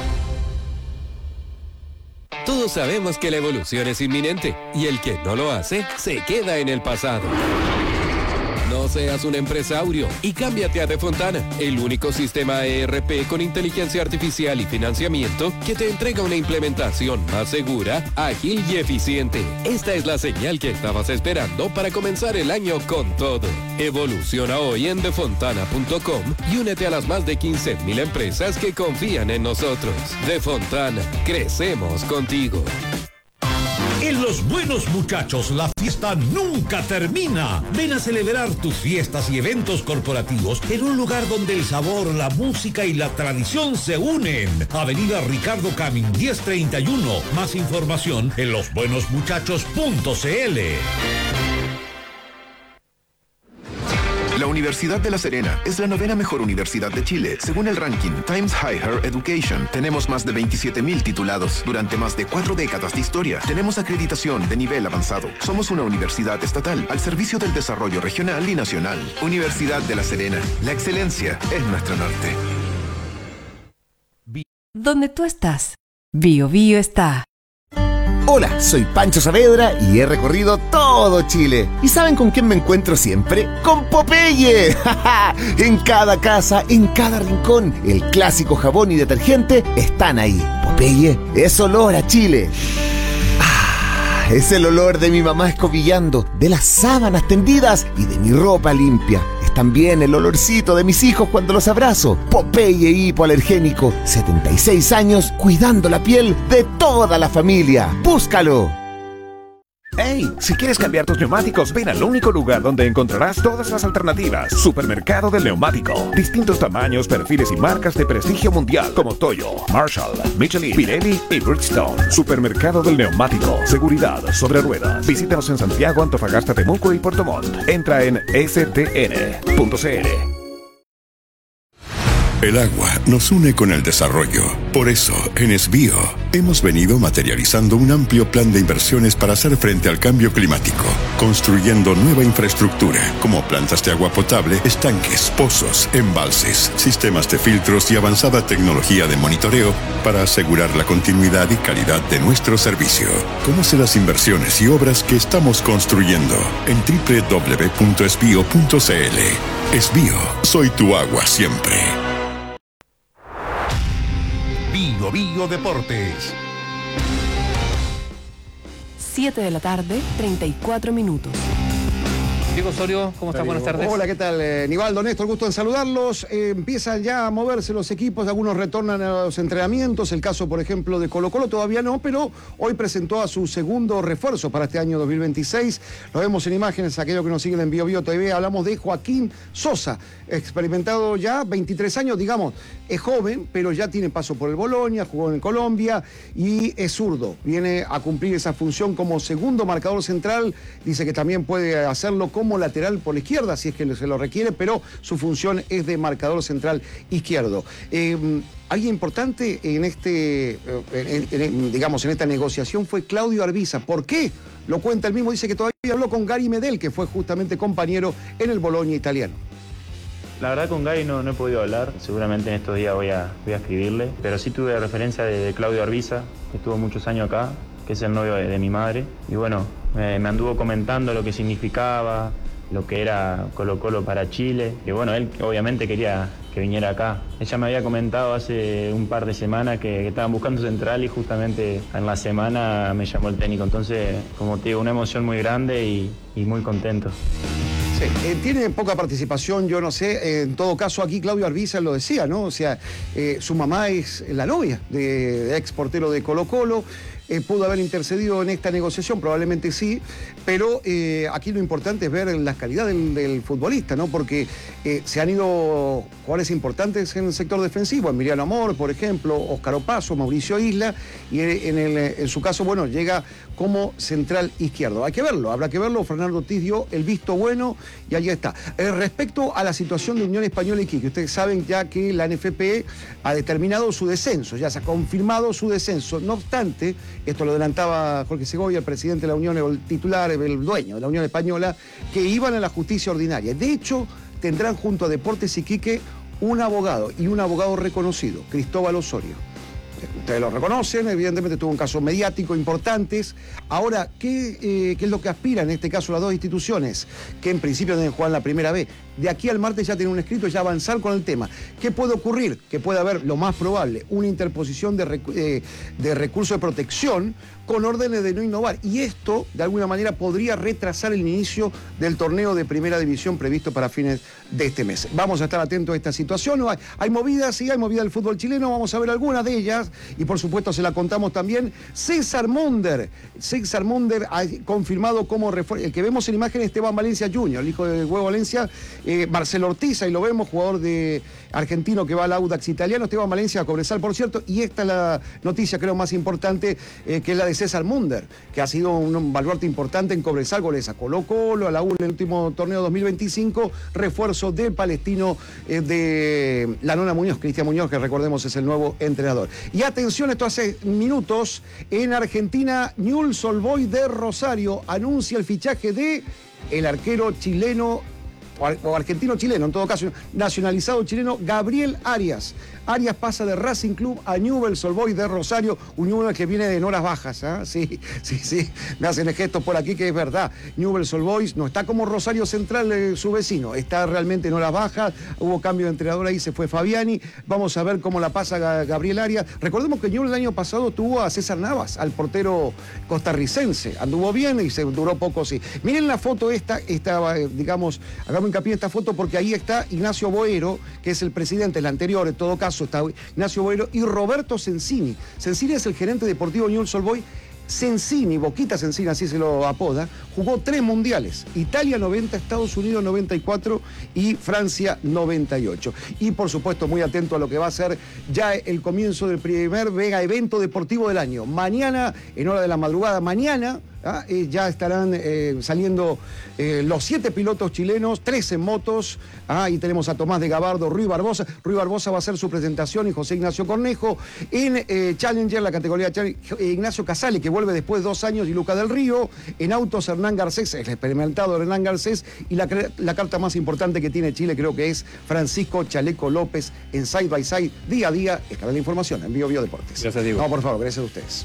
Todos sabemos que la evolución es inminente y el que no lo hace se queda en el pasado. No seas un empresario y cámbiate a Defontana, el único sistema E R P con inteligencia artificial y financiamiento que te entrega una implementación más segura, ágil y eficiente. Esta es la señal que estabas esperando para comenzar el año con todo. Evoluciona hoy en defontana punto com y únete a las más de quince mil empresas que confían en nosotros. Defontana, crecemos contigo. En Los Buenos Muchachos, la fiesta nunca termina. Ven a celebrar tus fiestas y eventos corporativos en un lugar donde el sabor, la música y la tradición se unen. Avenida Ricardo Camin, diez treinta y uno. Más información en los buenos muchachos punto c l. La Universidad de La Serena es la novena mejor universidad de Chile, según el ranking Times Higher Education. Tenemos más de veintisiete mil titulados durante más de cuatro décadas de historia. Tenemos acreditación de nivel avanzado. Somos una universidad estatal al servicio del desarrollo regional y nacional. Universidad de La Serena. La excelencia es nuestro norte. Donde tú estás, Bio Bio está. Hola, soy Pancho Saavedra y he recorrido todo Chile. ¿Y saben con quién me encuentro siempre? ¡Con Popeye! En cada casa, en cada rincón, el clásico jabón y detergente están ahí. Popeye es olor a Chile. Ah, es el olor de mi mamá escobillando, de las sábanas tendidas y de mi ropa limpia. Es también el olorcito de mis hijos cuando los abrazo. Popeye hipoalergénico, setenta y seis años cuidando la piel de toda la familia. ¡Búscalo! ¡Hey! Si quieres cambiar tus neumáticos, ven al único lugar donde encontrarás todas las alternativas. Supermercado del Neumático. Distintos tamaños, perfiles y marcas de prestigio mundial como Toyo, Marshall, Michelin, Pirelli y Bridgestone. Supermercado del Neumático. Seguridad sobre ruedas. Visítanos en Santiago, Antofagasta, Temuco y Puerto Montt. Entra en s t n punto c l. El agua nos une con el desarrollo. Por eso, en Esbío, Hemos venido materializando un amplio plan de inversiones para hacer frente al cambio climático, construyendo nueva infraestructura como plantas de agua potable, estanques, pozos, embalses, sistemas de filtros y avanzada tecnología de monitoreo para asegurar la continuidad y calidad de nuestro servicio. Conoce las inversiones y obras que estamos construyendo en doble u doble u doble u punto esbio punto c l. Esbio, soy tu agua siempre. Bio Bio Deportes. siete de la tarde, treinta y cuatro minutos. Diego Osorio, ¿cómo estás? Buenas tardes. Hola, ¿qué tal? Eh, Nivaldo, Néstor, gusto en saludarlos. Eh, empiezan ya a moverse los equipos, algunos retornan a los entrenamientos. El caso, por ejemplo, de Colo Colo todavía no, pero hoy presentó a su segundo refuerzo para este año dos mil veintiséis. Lo vemos en imágenes, aquellos que nos siguen en Bio Bio T V. Hablamos de Joaquín Sosa, experimentado ya, veintitrés años, digamos. Es joven, pero ya tiene paso por el Bolonia, jugó en Colombia y es zurdo. Viene a cumplir esa función como segundo marcador central. Dice que también puede hacerlo como lateral por la izquierda, si es que se lo requiere, pero su función es de marcador central izquierdo. Eh, alguien importante en este, en, en, digamos, en esta negociación fue Claudio Arbiza. ¿Por qué? Lo cuenta él mismo, dice que todavía habló con Gary Medel, que fue justamente compañero en el Bolonia italiano. La verdad con Gary no, no he podido hablar, seguramente en estos días voy a, voy a escribirle, pero sí tuve referencia de, de Claudio Arbiza, que estuvo muchos años acá, que es el novio de, de mi madre, y bueno, me, me anduvo comentando lo que significaba, lo que era Colo Colo para Chile, que bueno, él obviamente quería que viniera acá. Ella me había comentado hace un par de semanas que, que estaban buscando central y justamente en la semana me llamó el técnico, entonces como te digo, una emoción muy grande y, y muy contento. Sí, eh, tiene poca participación, yo no sé, eh, en todo caso aquí Claudio Arbiza lo decía, ¿no? O sea, eh, su mamá es la novia de, de ex portero de Colo Colo. Eh, pudo haber intercedido en esta negociación, probablemente sí, pero eh, aquí lo importante es ver la calidad del, del futbolista, ¿no? Porque eh, se han ido jugadores importantes en el sector defensivo, Emiliano Amor, por ejemplo, Óscar Opaso, Mauricio Isla, y en, el, en su caso, bueno, llega como central izquierdo. Hay que verlo, habrá que verlo. Fernando Ortiz dio el visto bueno y allí está. Eh, respecto a la situación de Unión Española y Iquique, ustedes saben ya que la N F P ha determinado su descenso, ya se ha confirmado su descenso. No obstante, esto lo adelantaba Jorge Segovia, el presidente de la Unión, el titular, el dueño de la Unión Española, que iban a la justicia ordinaria. De hecho, tendrán junto a Deportes Iquique un abogado, y un abogado reconocido, Cristóbal Osorio. Ustedes lo reconocen, evidentemente tuvo un caso mediático importantes. Ahora, ¿qué, eh, ¿qué es lo que aspiran en este caso las dos instituciones? Que en principio deben jugar en la primera B. De aquí al martes ya tienen un escrito y ya avanzar con el tema. ¿Qué puede ocurrir? Que puede haber, lo más probable, una interposición de, recu eh, de recurso de protección con órdenes de no innovar. Y esto, de alguna manera, podría retrasar el inicio del torneo de primera división previsto para fines de este mes. Vamos a estar atentos a esta situación. Hay, hay movidas, sí, hay movidas del fútbol chileno. Vamos a ver algunas de ellas. Y por supuesto se la contamos también. César Munder. César Munder ha confirmado como refuerzo. El que vemos en imagen es Esteban Valencia junior, el hijo de Huevo Valencia. Eh, Marcelo Ortiz, ahí lo vemos, jugador de argentino que va al Audax italiano. Esteban Valencia a Cobresal, por cierto. Y esta es la noticia, creo, más importante, eh, que es la de César Munder, que ha sido un baluarte importante en Cobresal, goles a Colo Colo, a la U en el último torneo dos mil veinticinco, refuerzo del palestino eh, de la Nona Muñoz, Cristian Muñoz, que recordemos es el nuevo entrenador. Y atención, esto hace minutos, en Argentina, Newell's Old Boys de Rosario anuncia el fichaje de el arquero chileno, o argentino-chileno, en todo caso, nacionalizado chileno, Gabriel Arias. Arias pasa de Racing Club a Newell's Old Boys de Rosario, un Newell's que viene en horas bajas, ¿eh? Sí, sí, sí, me hacen gestos por aquí que es verdad. Newell's Old Boys no está como Rosario Central, eh, su vecino, está realmente en horas bajas, hubo cambio de entrenador ahí, se fue Fabiani, vamos a ver cómo la pasa Gabriel Arias. Recordemos que Newell's el año pasado tuvo a César Navas, al portero costarricense, anduvo bien y se duró poco, sí. Miren la foto esta, esta digamos, hagamos hincapié en esta foto porque ahí está Ignacio Boero, que es el presidente, el anterior, en todo caso está Ignacio Boero, y Roberto Sensini. Sensini es el gerente deportivo de Newell's Old Boys. Sensini, Boquita Sensini, así se lo apoda, jugó tres mundiales, Italia noventa, Estados Unidos noventa y cuatro y Francia noventa y ocho. Y por supuesto muy atento a lo que va a ser ya el comienzo del primer mega evento deportivo del año. Mañana, en hora de la madrugada, mañana, ¿ah? Eh, ya estarán eh, saliendo eh, los siete pilotos chilenos, tres en motos. Ah, y tenemos a Tomás de Gabardo, Rui Barbosa. Rui Barbosa va a hacer su presentación y José Ignacio Cornejo. En eh, Challenger, la categoría Challenger, eh, Ignacio Casale, que vuelve después de dos años, y Luca del Río. En autos, Hernán Garcés, el experimentado Hernán Garcés. Y la, la carta más importante que tiene Chile creo que es Francisco Chaleco López en Side by Side, día a día. Escala la información en Bio Bio Deportes. Gracias, Diego. No, por favor, gracias a ustedes.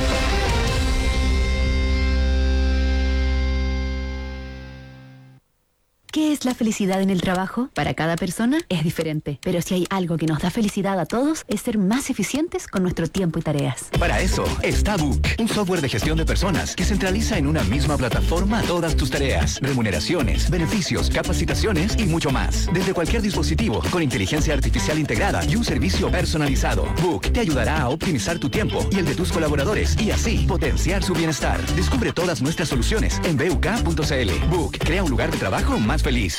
¿Qué es la felicidad en el trabajo? Para cada persona es diferente, pero si hay algo que nos da felicidad a todos es ser más eficientes con nuestro tiempo y tareas. Para eso está Book, un software de gestión de personas que centraliza en una misma plataforma todas tus tareas, remuneraciones, beneficios, capacitaciones y mucho más. Desde cualquier dispositivo, con inteligencia artificial integrada y un servicio personalizado. Book te ayudará a optimizar tu tiempo y el de tus colaboradores y así potenciar su bienestar. Descubre todas nuestras soluciones en b u k punto c l. Book crea un lugar de trabajo más feliz.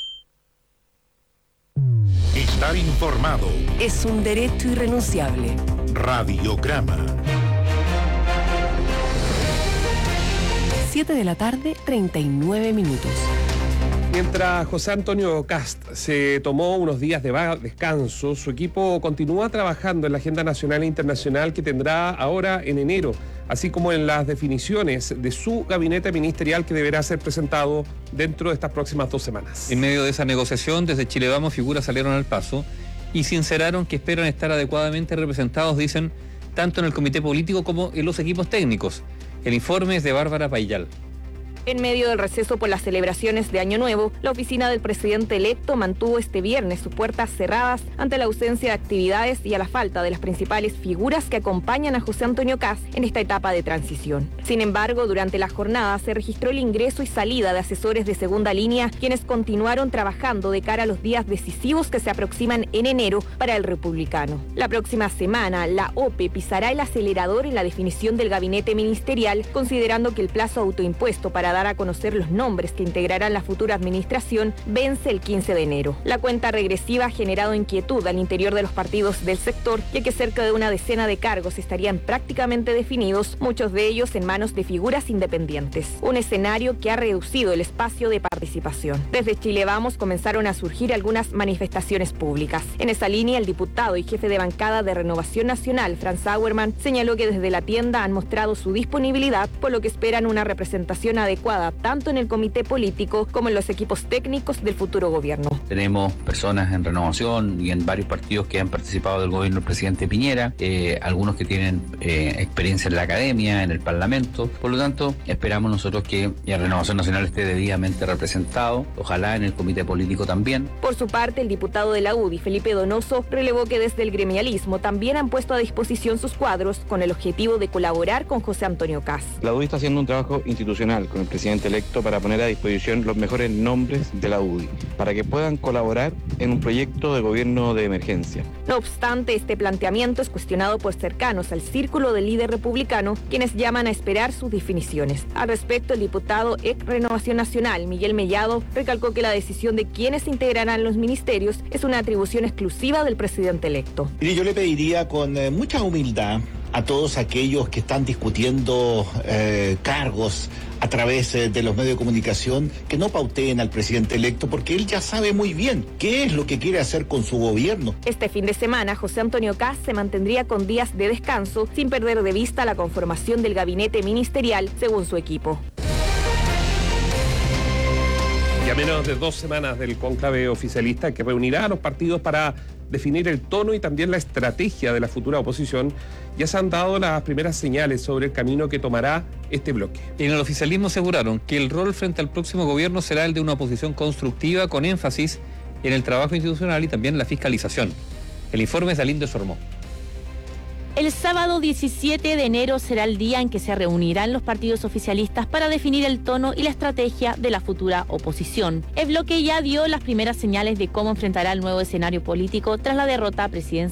Estar informado. Es un derecho irrenunciable. Radiograma. siete de la tarde, treinta y nueve minutos. Mientras José Antonio Cast se tomó unos días de descanso, su equipo continúa trabajando en la agenda nacional e internacional que tendrá ahora en enero, así como en las definiciones de su gabinete ministerial que deberá ser presentado dentro de estas próximas dos semanas. En medio de esa negociación, desde Chile Vamos, figuras salieron al paso y sinceraron que esperan estar adecuadamente representados, dicen, tanto en el comité político como en los equipos técnicos. El informe es de Bárbara Payal. En medio del receso por las celebraciones de Año Nuevo, la oficina del presidente electo mantuvo este viernes sus puertas cerradas ante la ausencia de actividades y a la falta de las principales figuras que acompañan a José Antonio Cast en esta etapa de transición. Sin embargo, durante la jornada se registró el ingreso y salida de asesores de segunda línea, quienes continuaron trabajando de cara a los días decisivos que se aproximan en enero para el republicano. La próxima semana, la O P E pisará el acelerador en la definición del gabinete ministerial, considerando que el plazo autoimpuesto para dar a conocer los nombres que integrarán la futura administración vence el quince de enero. La cuenta regresiva ha generado inquietud al interior de los partidos del sector, ya que cerca de una decena de cargos estarían prácticamente definidos, muchos de ellos en manos de figuras independientes. Un escenario que ha reducido el espacio de participación. Desde Chile Vamos comenzaron a surgir algunas manifestaciones públicas. En esa línea, el diputado y jefe de bancada de Renovación Nacional, Franz Sauermann, señaló que desde la tienda han mostrado su disponibilidad, por lo que esperan una representación adecuada tanto en el comité político como en los equipos técnicos del futuro gobierno. Tenemos personas en Renovación y en varios partidos que han participado del gobierno del presidente Piñera, eh, algunos que tienen eh, experiencia en la academia, en el Parlamento. Por lo tanto, esperamos nosotros que la Renovación Nacional esté debidamente representado, ojalá en el comité político también. Por su parte, el diputado de la U D I, Felipe Donoso, relevó que desde el gremialismo también han puesto a disposición sus cuadros con el objetivo de colaborar con José Antonio Cast. La U D I está haciendo un trabajo institucional con el presidente electo para poner a disposición los mejores nombres de la U D I, para que puedan colaborar en un proyecto de gobierno de emergencia. No obstante, este planteamiento es cuestionado por cercanos al círculo del líder republicano, quienes llaman a esperar sus definiciones. Al respecto, el diputado ex Renovación Nacional, Miguel Mellado, recalcó que la decisión de quiénes integrarán los ministerios es una atribución exclusiva del presidente electo. Y yo le pediría con eh, mucha humildad a todos aquellos que están discutiendo eh, cargos a través eh, de los medios de comunicación, que no pauteen al presidente electo, porque él ya sabe muy bien qué es lo que quiere hacer con su gobierno. Este fin de semana, José Antonio Cast se mantendría con días de descanso, sin perder de vista la conformación del gabinete ministerial, según su equipo. Y a menos de dos semanas del cónclave oficialista que reunirá a los partidos para definir el tono y también la estrategia de la futura oposición, ya se han dado las primeras señales sobre el camino que tomará este bloque. En el oficialismo aseguraron que el rol frente al próximo gobierno será el de una oposición constructiva con énfasis en el trabajo institucional y también la fiscalización. El informe es de Alindo Sormó. El sábado diecisiete de enero será el día en que se reunirán los partidos oficialistas para definir el tono y la estrategia de la futura oposición. El bloque ya dio las primeras señales de cómo enfrentará el nuevo escenario político tras la derrota presidencial.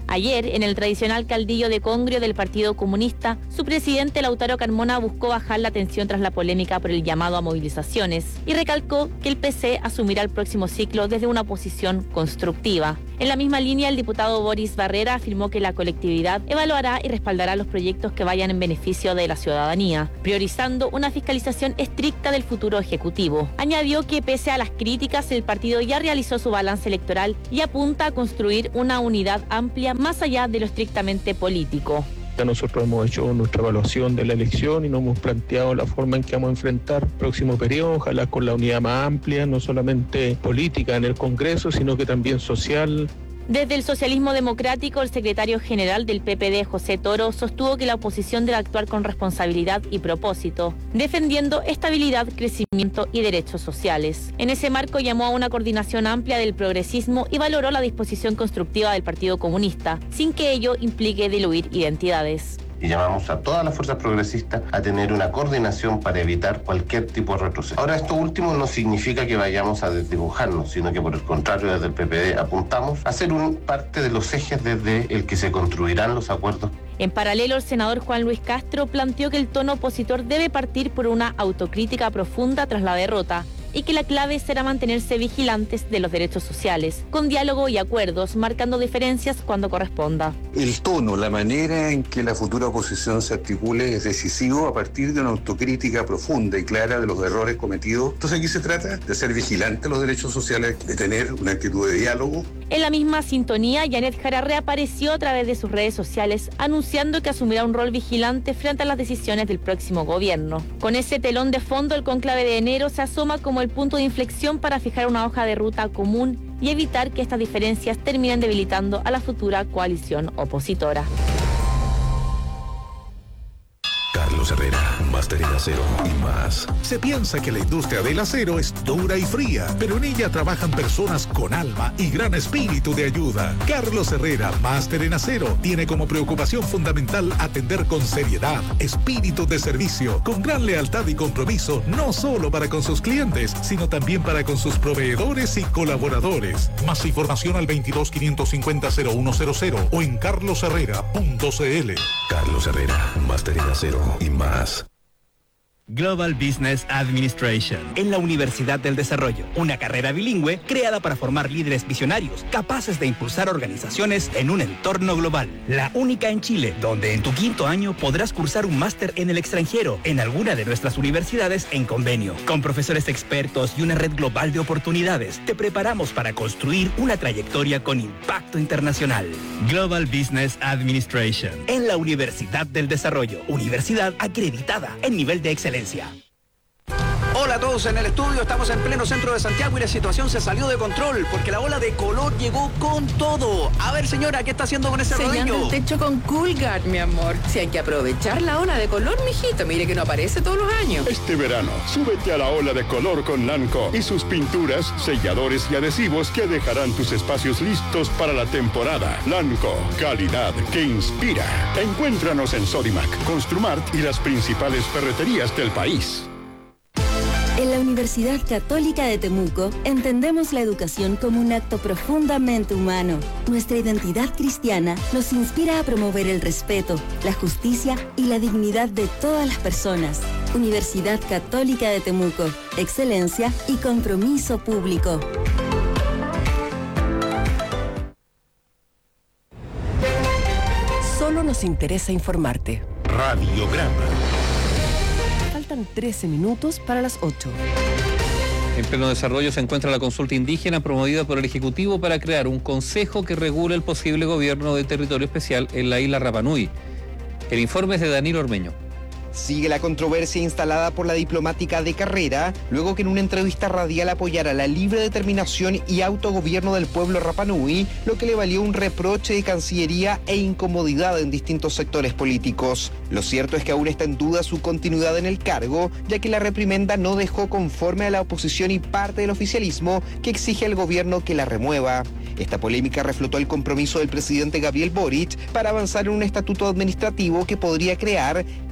Ayer, en el tradicional caldillo de Congrio del Partido Comunista, su presidente Lautaro Carmona buscó bajar la tensión tras la polémica por el llamado a movilizaciones y recalcó que el P C asumirá el próximo ciclo desde una posición constructiva. En la misma línea, el diputado Boris Barrera afirmó que la colectividad evaluará y respaldará los proyectos que vayan en beneficio de la ciudadanía, priorizando una fiscalización estricta del futuro ejecutivo. Añadió que pese a las críticas, el partido ya realizó su balance electoral y apunta a construir una unidad amplia más allá de lo estrictamente político. Nosotros hemos hecho nuestra evaluación de la elección y nos hemos planteado la forma en que vamos a enfrentar el próximo periodo, ojalá con la unidad más amplia, no solamente política en el Congreso, sino que también social. Desde el socialismo democrático, el secretario general del P P D, José Toro, sostuvo que la oposición debe actuar con responsabilidad y propósito, defendiendo estabilidad, crecimiento y derechos sociales. En ese marco llamó a una coordinación amplia del progresismo y valoró la disposición constructiva del Partido Comunista, sin que ello implique diluir identidades. Y llamamos a todas las fuerzas progresistas a tener una coordinación para evitar cualquier tipo de retroceso. Ahora, esto último no significa que vayamos a desdibujarnos, sino que por el contrario, desde el P P D apuntamos a ser un parte de los ejes desde el que se construirán los acuerdos. En paralelo, el senador Juan Luis Castro planteó que el tono opositor debe partir por una autocrítica profunda tras la derrota y que la clave será mantenerse vigilantes de los derechos sociales, con diálogo y acuerdos, marcando diferencias cuando corresponda. El tono, la manera en que la futura oposición se articule es decisivo a partir de una autocrítica profunda y clara de los errores cometidos. Entonces aquí se trata de ser vigilante a los derechos sociales, de tener una actitud de diálogo. En la misma sintonía, Janet Jara reapareció a través de sus redes sociales anunciando que asumirá un rol vigilante frente a las decisiones del próximo gobierno. Con ese telón de fondo, el conclave de enero se asoma como el punto de inflexión para fijar una hoja de ruta común y evitar que estas diferencias terminen debilitando a la futura coalición opositora. Carlos Herrera, máster en acero y más. Se piensa que la industria del acero es dura y fría, pero en ella trabajan personas con alma y gran espíritu de ayuda. Carlos Herrera, máster en acero, tiene como preocupación fundamental atender con seriedad, espíritu de servicio, con gran lealtad y compromiso, no solo para con sus clientes, sino también para con sus proveedores y colaboradores. Más información al veintidós, quinientos cincuenta, cero uno cero cero o en carlos herrera punto c l. Carlos Herrera, máster en acero y más. Global Business Administration en la Universidad del Desarrollo, una carrera bilingüe creada para formar líderes visionarios capaces de impulsar organizaciones en un entorno global. La única en Chile, donde en tu quinto año podrás cursar un máster en el extranjero en alguna de nuestras universidades en convenio. Con profesores expertos y una red global de oportunidades, te preparamos para construir una trayectoria con impacto internacional. Global Business Administration en la Universidad del Desarrollo, universidad acreditada en nivel de excelencia. Hola a todos en el estudio, estamos en pleno centro de Santiago y la situación se salió de control porque la ola de color llegó con todo. A ver, señora, ¿qué está haciendo con ese rodillo? Sellando el techo con Coolguard, mi amor. Si hay que aprovechar la ola de color, mijito, mire que no aparece todos los años. Este verano, súbete a la ola de color con Lanco y sus pinturas, selladores y adhesivos que dejarán tus espacios listos para la temporada. Lanco, calidad que inspira. Encuéntranos en Sodimac, Construmart y las principales ferreterías del país. En la Universidad Católica de Temuco entendemos la educación como un acto profundamente humano. Nuestra identidad cristiana nos inspira a promover el respeto, la justicia y la dignidad de todas las personas. Universidad Católica de Temuco, excelencia y compromiso público. Solo nos interesa informarte. Radiograma. Faltan trece minutos para las ocho. En pleno desarrollo se encuentra la consulta indígena promovida por el Ejecutivo para crear un consejo que regule el posible gobierno de territorio especial en la isla Rapa Nui. El informe es de Danilo Ormeño. Sigue la controversia instalada por la diplomática de carrera, luego que en una entrevista radial apoyara la libre determinación y autogobierno del pueblo Rapa Nui, lo que le valió un reproche de Cancillería e incomodidad en distintos sectores políticos. Lo cierto es que aún está en duda su continuidad en el cargo, ya que la reprimenda no dejó conforme a la oposición y parte del oficialismo que exige al gobierno que la remueva. Esta polémica reflotó el compromiso del presidente Gabriel Boric para avanzar en un estatuto administrativo que podría crear el gobierno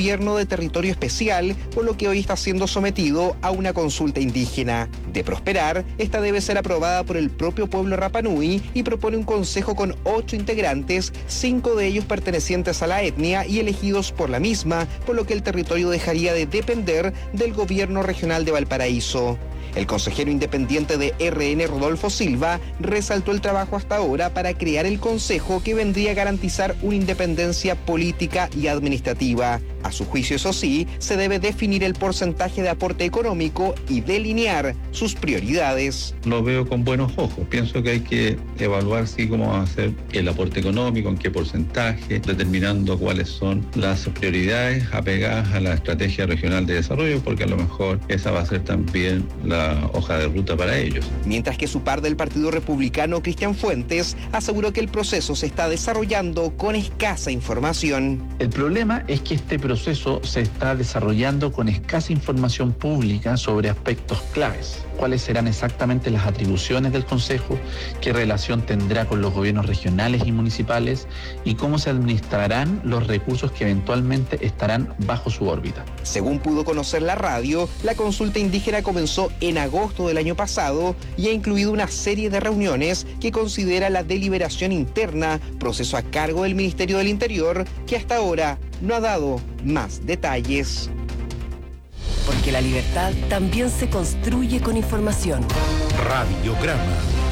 gobierno de territorio especial, por lo que hoy está siendo sometido a una consulta indígena. De prosperar, esta debe ser aprobada por el propio pueblo Rapa Nui y propone un consejo con ocho integrantes, cinco de ellos pertenecientes a la etnia y elegidos por la misma, por lo que el territorio dejaría de depender del gobierno regional de Valparaíso. El consejero independiente de R N, Rodolfo Silva, resaltó el trabajo hasta ahora para crear el consejo que vendría a garantizar una independencia política y administrativa. A su juicio, eso sí, se debe definir el porcentaje de aporte económico y delinear sus prioridades. Lo veo con buenos ojos. Pienso que hay que evaluar sí cómo va a ser el aporte económico, en qué porcentaje, determinando cuáles son las prioridades apegadas a la estrategia regional de desarrollo, porque a lo mejor esa va a ser también la hoja de ruta para ellos. Mientras que su par del Partido Republicano, Cristian Fuentes, aseguró que el proceso se está desarrollando con escasa información. El problema es que este proceso se está desarrollando con escasa información pública sobre aspectos claves. ¿Cuáles serán exactamente las atribuciones del Consejo? ¿Qué relación tendrá con los gobiernos regionales y municipales? ¿Y cómo se administrarán los recursos que eventualmente estarán bajo su órbita? Según pudo conocer la radio, la consulta indígena comenzó en agosto del año pasado y ha incluido una serie de reuniones que considera la deliberación interna, proceso a cargo del Ministerio del Interior, que hasta ahora no ha dado más detalles. Porque la libertad también se construye con información. Radiograma.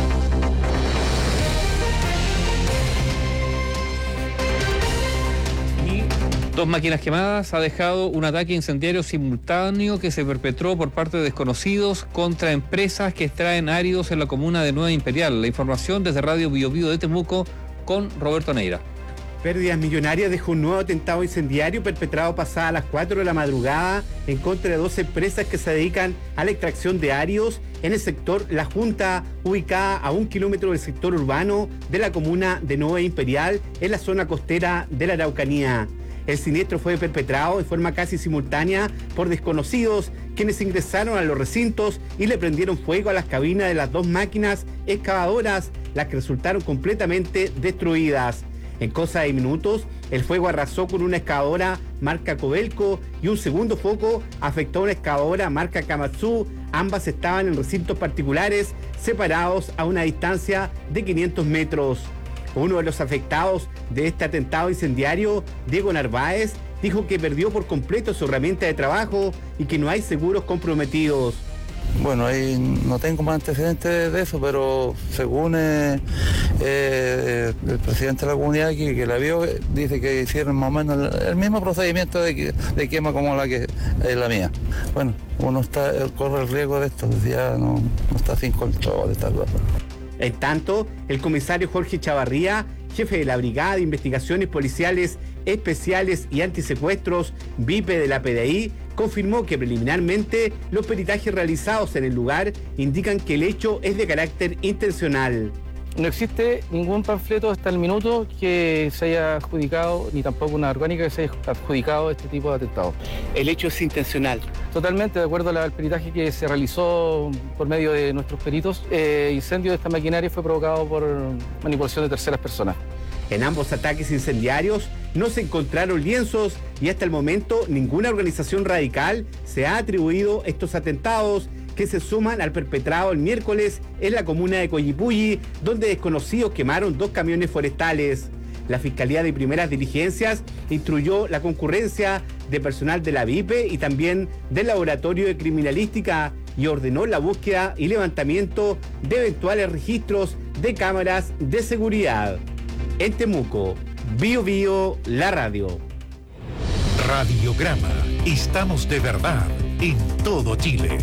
Dos máquinas quemadas ha dejado un ataque incendiario simultáneo que se perpetró por parte de desconocidos contra empresas que extraen áridos en la comuna de Nueva Imperial. La información desde Radio Bio Bio de Temuco con Roberto Neira. Pérdidas millonarias dejó un nuevo atentado incendiario perpetrado pasadas las cuatro de la madrugada en contra de dos empresas que se dedican a la extracción de áridos en el sector La Junta, ubicada a un kilómetro del sector urbano de la comuna de Nueva Imperial, en la zona costera de la Araucanía. El siniestro fue perpetrado de forma casi simultánea por desconocidos, quienes ingresaron a los recintos y le prendieron fuego a las cabinas de las dos máquinas excavadoras, las que resultaron completamente destruidas. En cosa de minutos, el fuego arrasó con una excavadora marca Codelco y un segundo foco afectó a una excavadora marca Kamatsu. Ambas estaban en recintos particulares separados a una distancia de quinientos metros. Uno de los afectados de este atentado incendiario, Diego Narváez, dijo que perdió por completo su herramienta de trabajo y que no hay seguros comprometidos. Bueno, ahí no tengo más antecedentes de eso, pero según eh, eh, el presidente de la comunidad aquí, que la vio, dice que hicieron más o menos el, el mismo procedimiento de, de quema como la que es la mía. Bueno, uno está corre el riesgo de esto, ya no, no está sin control de tal verdad. En tanto, el comisario Jorge Chavarría, jefe de la Brigada de Investigaciones Policiales Especiales y Antisecuestros, V I P E de la P D I, confirmó que preliminarmente los peritajes realizados en el lugar indican que el hecho es de carácter intencional. No existe ningún panfleto hasta el minuto que se haya adjudicado, ni tampoco una orgánica que se haya adjudicado este tipo de atentados. ¿El hecho es intencional? Totalmente, de acuerdo al peritaje que se realizó por medio de nuestros peritos, el incendio de esta maquinaria fue provocado por manipulación de terceras personas. En ambos ataques incendiarios no se encontraron lienzos y hasta el momento ninguna organización radical se ha atribuido estos atentados, que se suman al perpetrado el miércoles en la comuna de Coyipulli, donde desconocidos quemaron dos camiones forestales. La Fiscalía de Primeras Diligencias instruyó la concurrencia de personal de la V I P E y también del Laboratorio de Criminalística y ordenó la búsqueda y levantamiento de eventuales registros de cámaras de seguridad. En Temuco, Bio Bio, la radio. Radiograma. Estamos de verdad en todo Chile.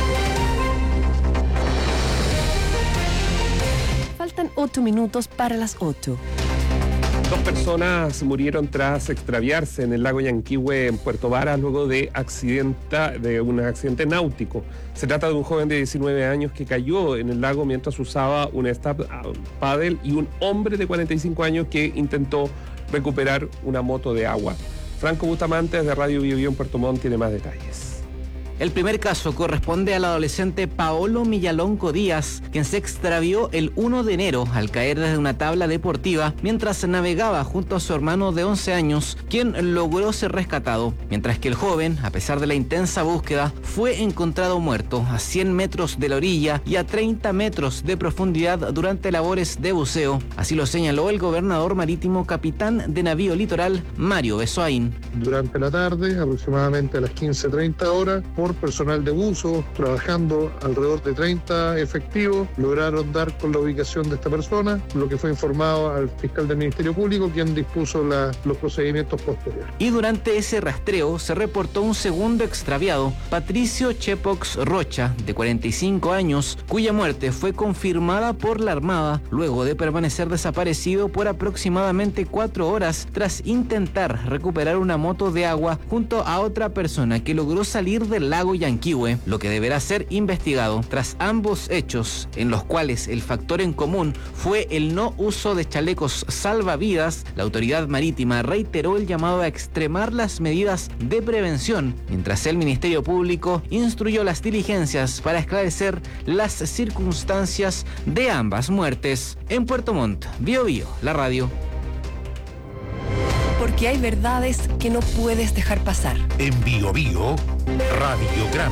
Faltan ocho minutos para las ocho. Dos personas murieron tras extraviarse en el lago Yanquihue en Puerto Varas luego de, accidenta, de un accidente náutico. Se trata de un joven de diecinueve años que cayó en el lago mientras usaba un stand paddle y un hombre de cuarenta y cinco años que intentó recuperar una moto de agua. Franco Bustamante de Radio Bio Bio en Puerto Montt tiene más detalles. El primer caso corresponde al adolescente Paolo Millalonco Díaz, quien se extravió el primero de enero al caer desde una tabla deportiva mientras navegaba junto a su hermano de once años, quien logró ser rescatado, mientras que el joven, a pesar de la intensa búsqueda, fue encontrado muerto a cien metros de la orilla y a treinta metros de profundidad durante labores de buceo. Así lo señaló el gobernador marítimo capitán de navío litoral, Mario Besoain. Durante la tarde, aproximadamente a las quince treinta horas, por personal de buzo, trabajando alrededor de treinta efectivos, lograron dar con la ubicación de esta persona, lo que fue informado al fiscal del Ministerio Público, quien dispuso la, los procedimientos posteriores. Y durante ese rastreo se reportó un segundo extraviado, Patricio Chepox Rocha, de cuarenta y cinco años, cuya muerte fue confirmada por la Armada luego de permanecer desaparecido por aproximadamente cuatro horas tras intentar recuperar una moto de agua junto a otra persona que logró salir del lago Yanquihue, lo que deberá ser investigado. Tras ambos hechos, en los cuales el factor en común fue el no uso de chalecos salvavidas, la autoridad marítima reiteró el llamado a extremar las medidas de prevención, mientras el Ministerio Público instruyó las diligencias para esclarecer las circunstancias de ambas muertes. En Puerto Montt, Bio Bio, la radio. Porque hay verdades que no puedes dejar pasar. En Bio Bio, Radiograma.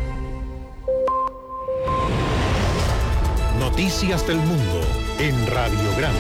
Noticias del mundo en Radiograma.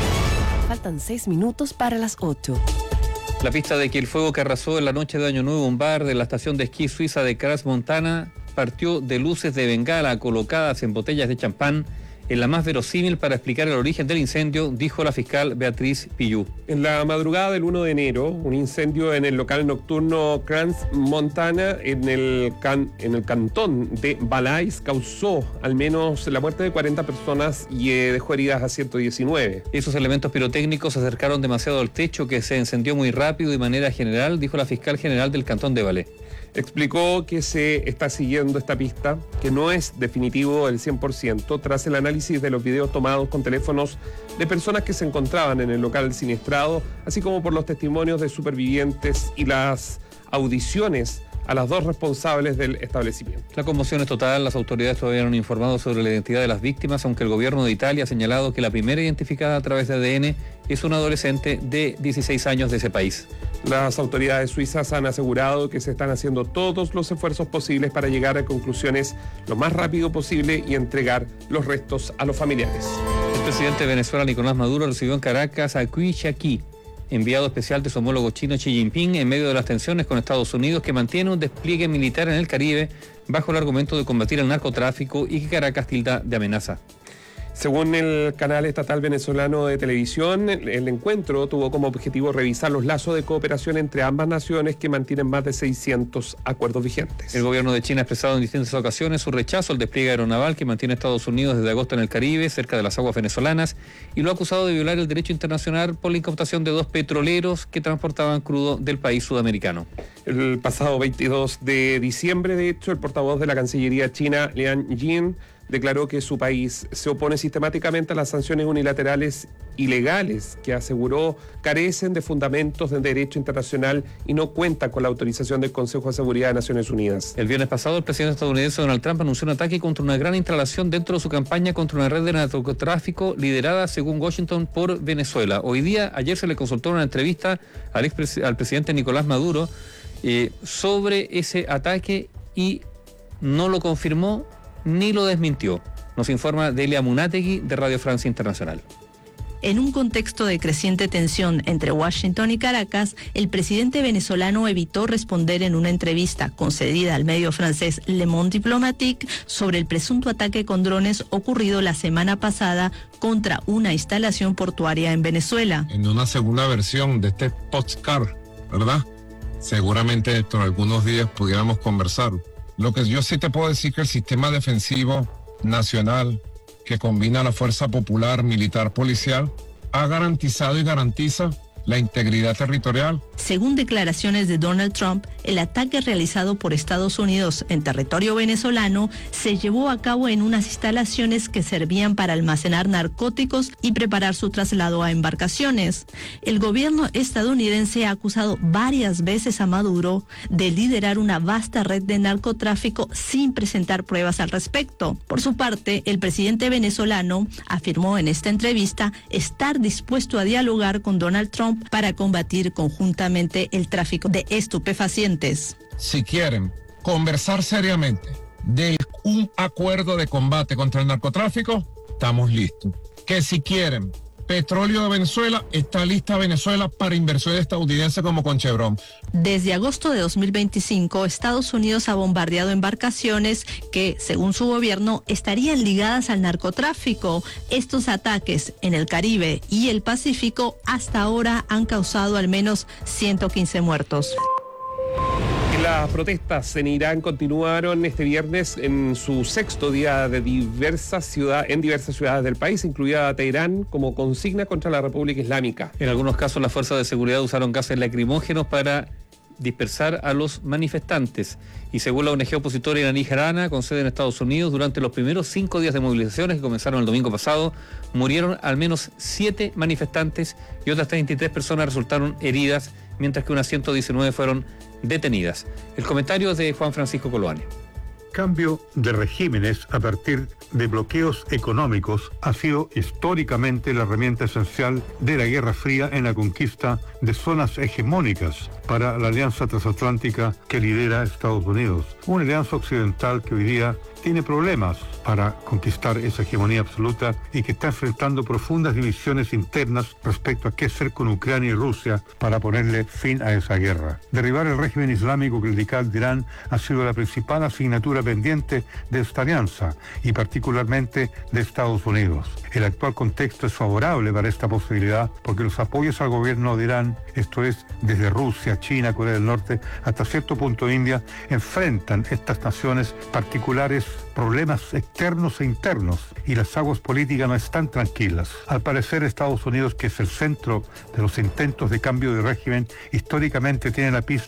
Faltan seis minutos para las ocho. La pista de que el fuego que arrasó en la noche de Año Nuevo un bar de la estación de esquí suiza de Crans Montana partió de luces de bengala colocadas en botellas de champán, en la más verosímil para explicar el origen del incendio, dijo la fiscal Beatriz Pillú. En la madrugada del primero de enero, un incendio en el local nocturno Crans Montana en el, can, en el cantón de Valais causó al menos la muerte de cuarenta personas y eh, dejó heridas a ciento diecinueve. Esos elementos pirotécnicos se acercaron demasiado al techo, que se encendió muy rápido y de manera general, dijo la fiscal general del cantón de Valais. Explicó que se está siguiendo esta pista, que no es definitivo el cien por ciento, tras el análisis de los videos tomados con teléfonos de personas que se encontraban en el local siniestrado, así como por los testimonios de supervivientes y las audiciones a las dos responsables del establecimiento. La conmoción es total, las autoridades todavía no han informado sobre la identidad de las víctimas, aunque el gobierno de Italia ha señalado que la primera identificada a través de A D N es una adolescente de dieciséis años de ese país. Las autoridades suizas han asegurado que se están haciendo todos los esfuerzos posibles para llegar a conclusiones lo más rápido posible y entregar los restos a los familiares. El presidente de Venezuela, Nicolás Maduro, recibió en Caracas a Cui Chaqui, enviado especial de su homólogo chino Xi Jinping, en medio de las tensiones con Estados Unidos, que mantiene un despliegue militar en el Caribe bajo el argumento de combatir el narcotráfico y que Caracas tilda de amenaza. Según el canal estatal venezolano de televisión, el encuentro tuvo como objetivo revisar los lazos de cooperación entre ambas naciones, que mantienen más de seiscientos acuerdos vigentes. El gobierno de China ha expresado en distintas ocasiones su rechazo al despliegue aeronaval que mantiene Estados Unidos desde agosto en el Caribe, cerca de las aguas venezolanas, y lo ha acusado de violar el derecho internacional por la incautación de dos petroleros que transportaban crudo del país sudamericano. El pasado veintidós de diciembre, de hecho, el portavoz de la Cancillería china, Liang Jin, declaró que su país se opone sistemáticamente a las sanciones unilaterales ilegales que, aseguró, carecen de fundamentos de derecho internacional y no cuentan con la autorización del Consejo de Seguridad de Naciones Unidas. El viernes pasado, el presidente estadounidense Donald Trump anunció un ataque contra una gran instalación dentro de su campaña contra una red de narcotráfico liderada, según Washington, por Venezuela. Hoy día, ayer se le consultó en una entrevista al, ex al presidente Nicolás Maduro eh, sobre ese ataque y no lo confirmó ni lo desmintió. Nos informa Delia Munátegui de Radio Francia Internacional. En un contexto de creciente tensión entre Washington y Caracas, el presidente venezolano evitó responder en una entrevista concedida al medio francés Le Monde Diplomatique sobre el presunto ataque con drones ocurrido la semana pasada contra una instalación portuaria en Venezuela. En una segunda versión de este podcast, ¿verdad? Seguramente dentro de algunos días pudiéramos conversar. Lo que yo sí te puedo decir que el sistema defensivo nacional que combina la fuerza popular, militar, policial, ha garantizado y garantiza la integridad territorial. Según declaraciones de Donald Trump, el ataque realizado por Estados Unidos en territorio venezolano se llevó a cabo en unas instalaciones que servían para almacenar narcóticos y preparar su traslado a embarcaciones. El gobierno estadounidense ha acusado varias veces a Maduro de liderar una vasta red de narcotráfico sin presentar pruebas al respecto. Por su parte, el presidente venezolano afirmó en esta entrevista estar dispuesto a dialogar con Donald Trump para combatir conjuntamente el tráfico de estupefacientes. Si quieren conversar seriamente de un acuerdo de combate contra el narcotráfico, estamos listos. Que si quieren petróleo de Venezuela, está lista Venezuela para inversión estadounidense como con Chevron. Desde agosto de dos mil veinticinco, Estados Unidos ha bombardeado embarcaciones que, según su gobierno, estarían ligadas al narcotráfico. Estos ataques en el Caribe y el Pacífico hasta ahora han causado al menos ciento quince muertos. Las protestas en Irán continuaron este viernes en su sexto día de diversas ciudades, en diversas ciudades del país, incluida Teherán, como consigna contra la República Islámica. En algunos casos las fuerzas de seguridad usaron gases lacrimógenos para dispersar a los manifestantes. Y según la O N G opositora iraní Jarana, con sede en Estados Unidos, durante los primeros cinco días de movilizaciones que comenzaron el domingo pasado, murieron al menos siete manifestantes y otras treinta y tres personas resultaron heridas, mientras que unas ciento diecinueve fueron detenidas. El comentario es de Juan Francisco Coloane. Cambio de regímenes a partir de bloqueos económicos ha sido históricamente la herramienta esencial de la Guerra Fría en la conquista de zonas hegemónicas para la alianza transatlántica que lidera Estados Unidos. Una alianza occidental que hoy día tiene problemas para conquistar esa hegemonía absoluta y que está enfrentando profundas divisiones internas respecto a qué hacer con Ucrania y Rusia para ponerle fin a esa guerra. Derribar el régimen islámico clerical de Irán ha sido la principal asignatura pendiente de esta alianza y particularmente de Estados Unidos. El actual contexto es favorable para esta posibilidad porque los apoyos al gobierno de Irán, esto es, desde Rusia, China, Corea del Norte, hasta cierto punto India, enfrentan estas naciones particulares problemas externos e internos y las aguas políticas no están tranquilas. Al parecer Estados Unidos, que es el centro de los intentos de cambio de régimen, históricamente tiene la pista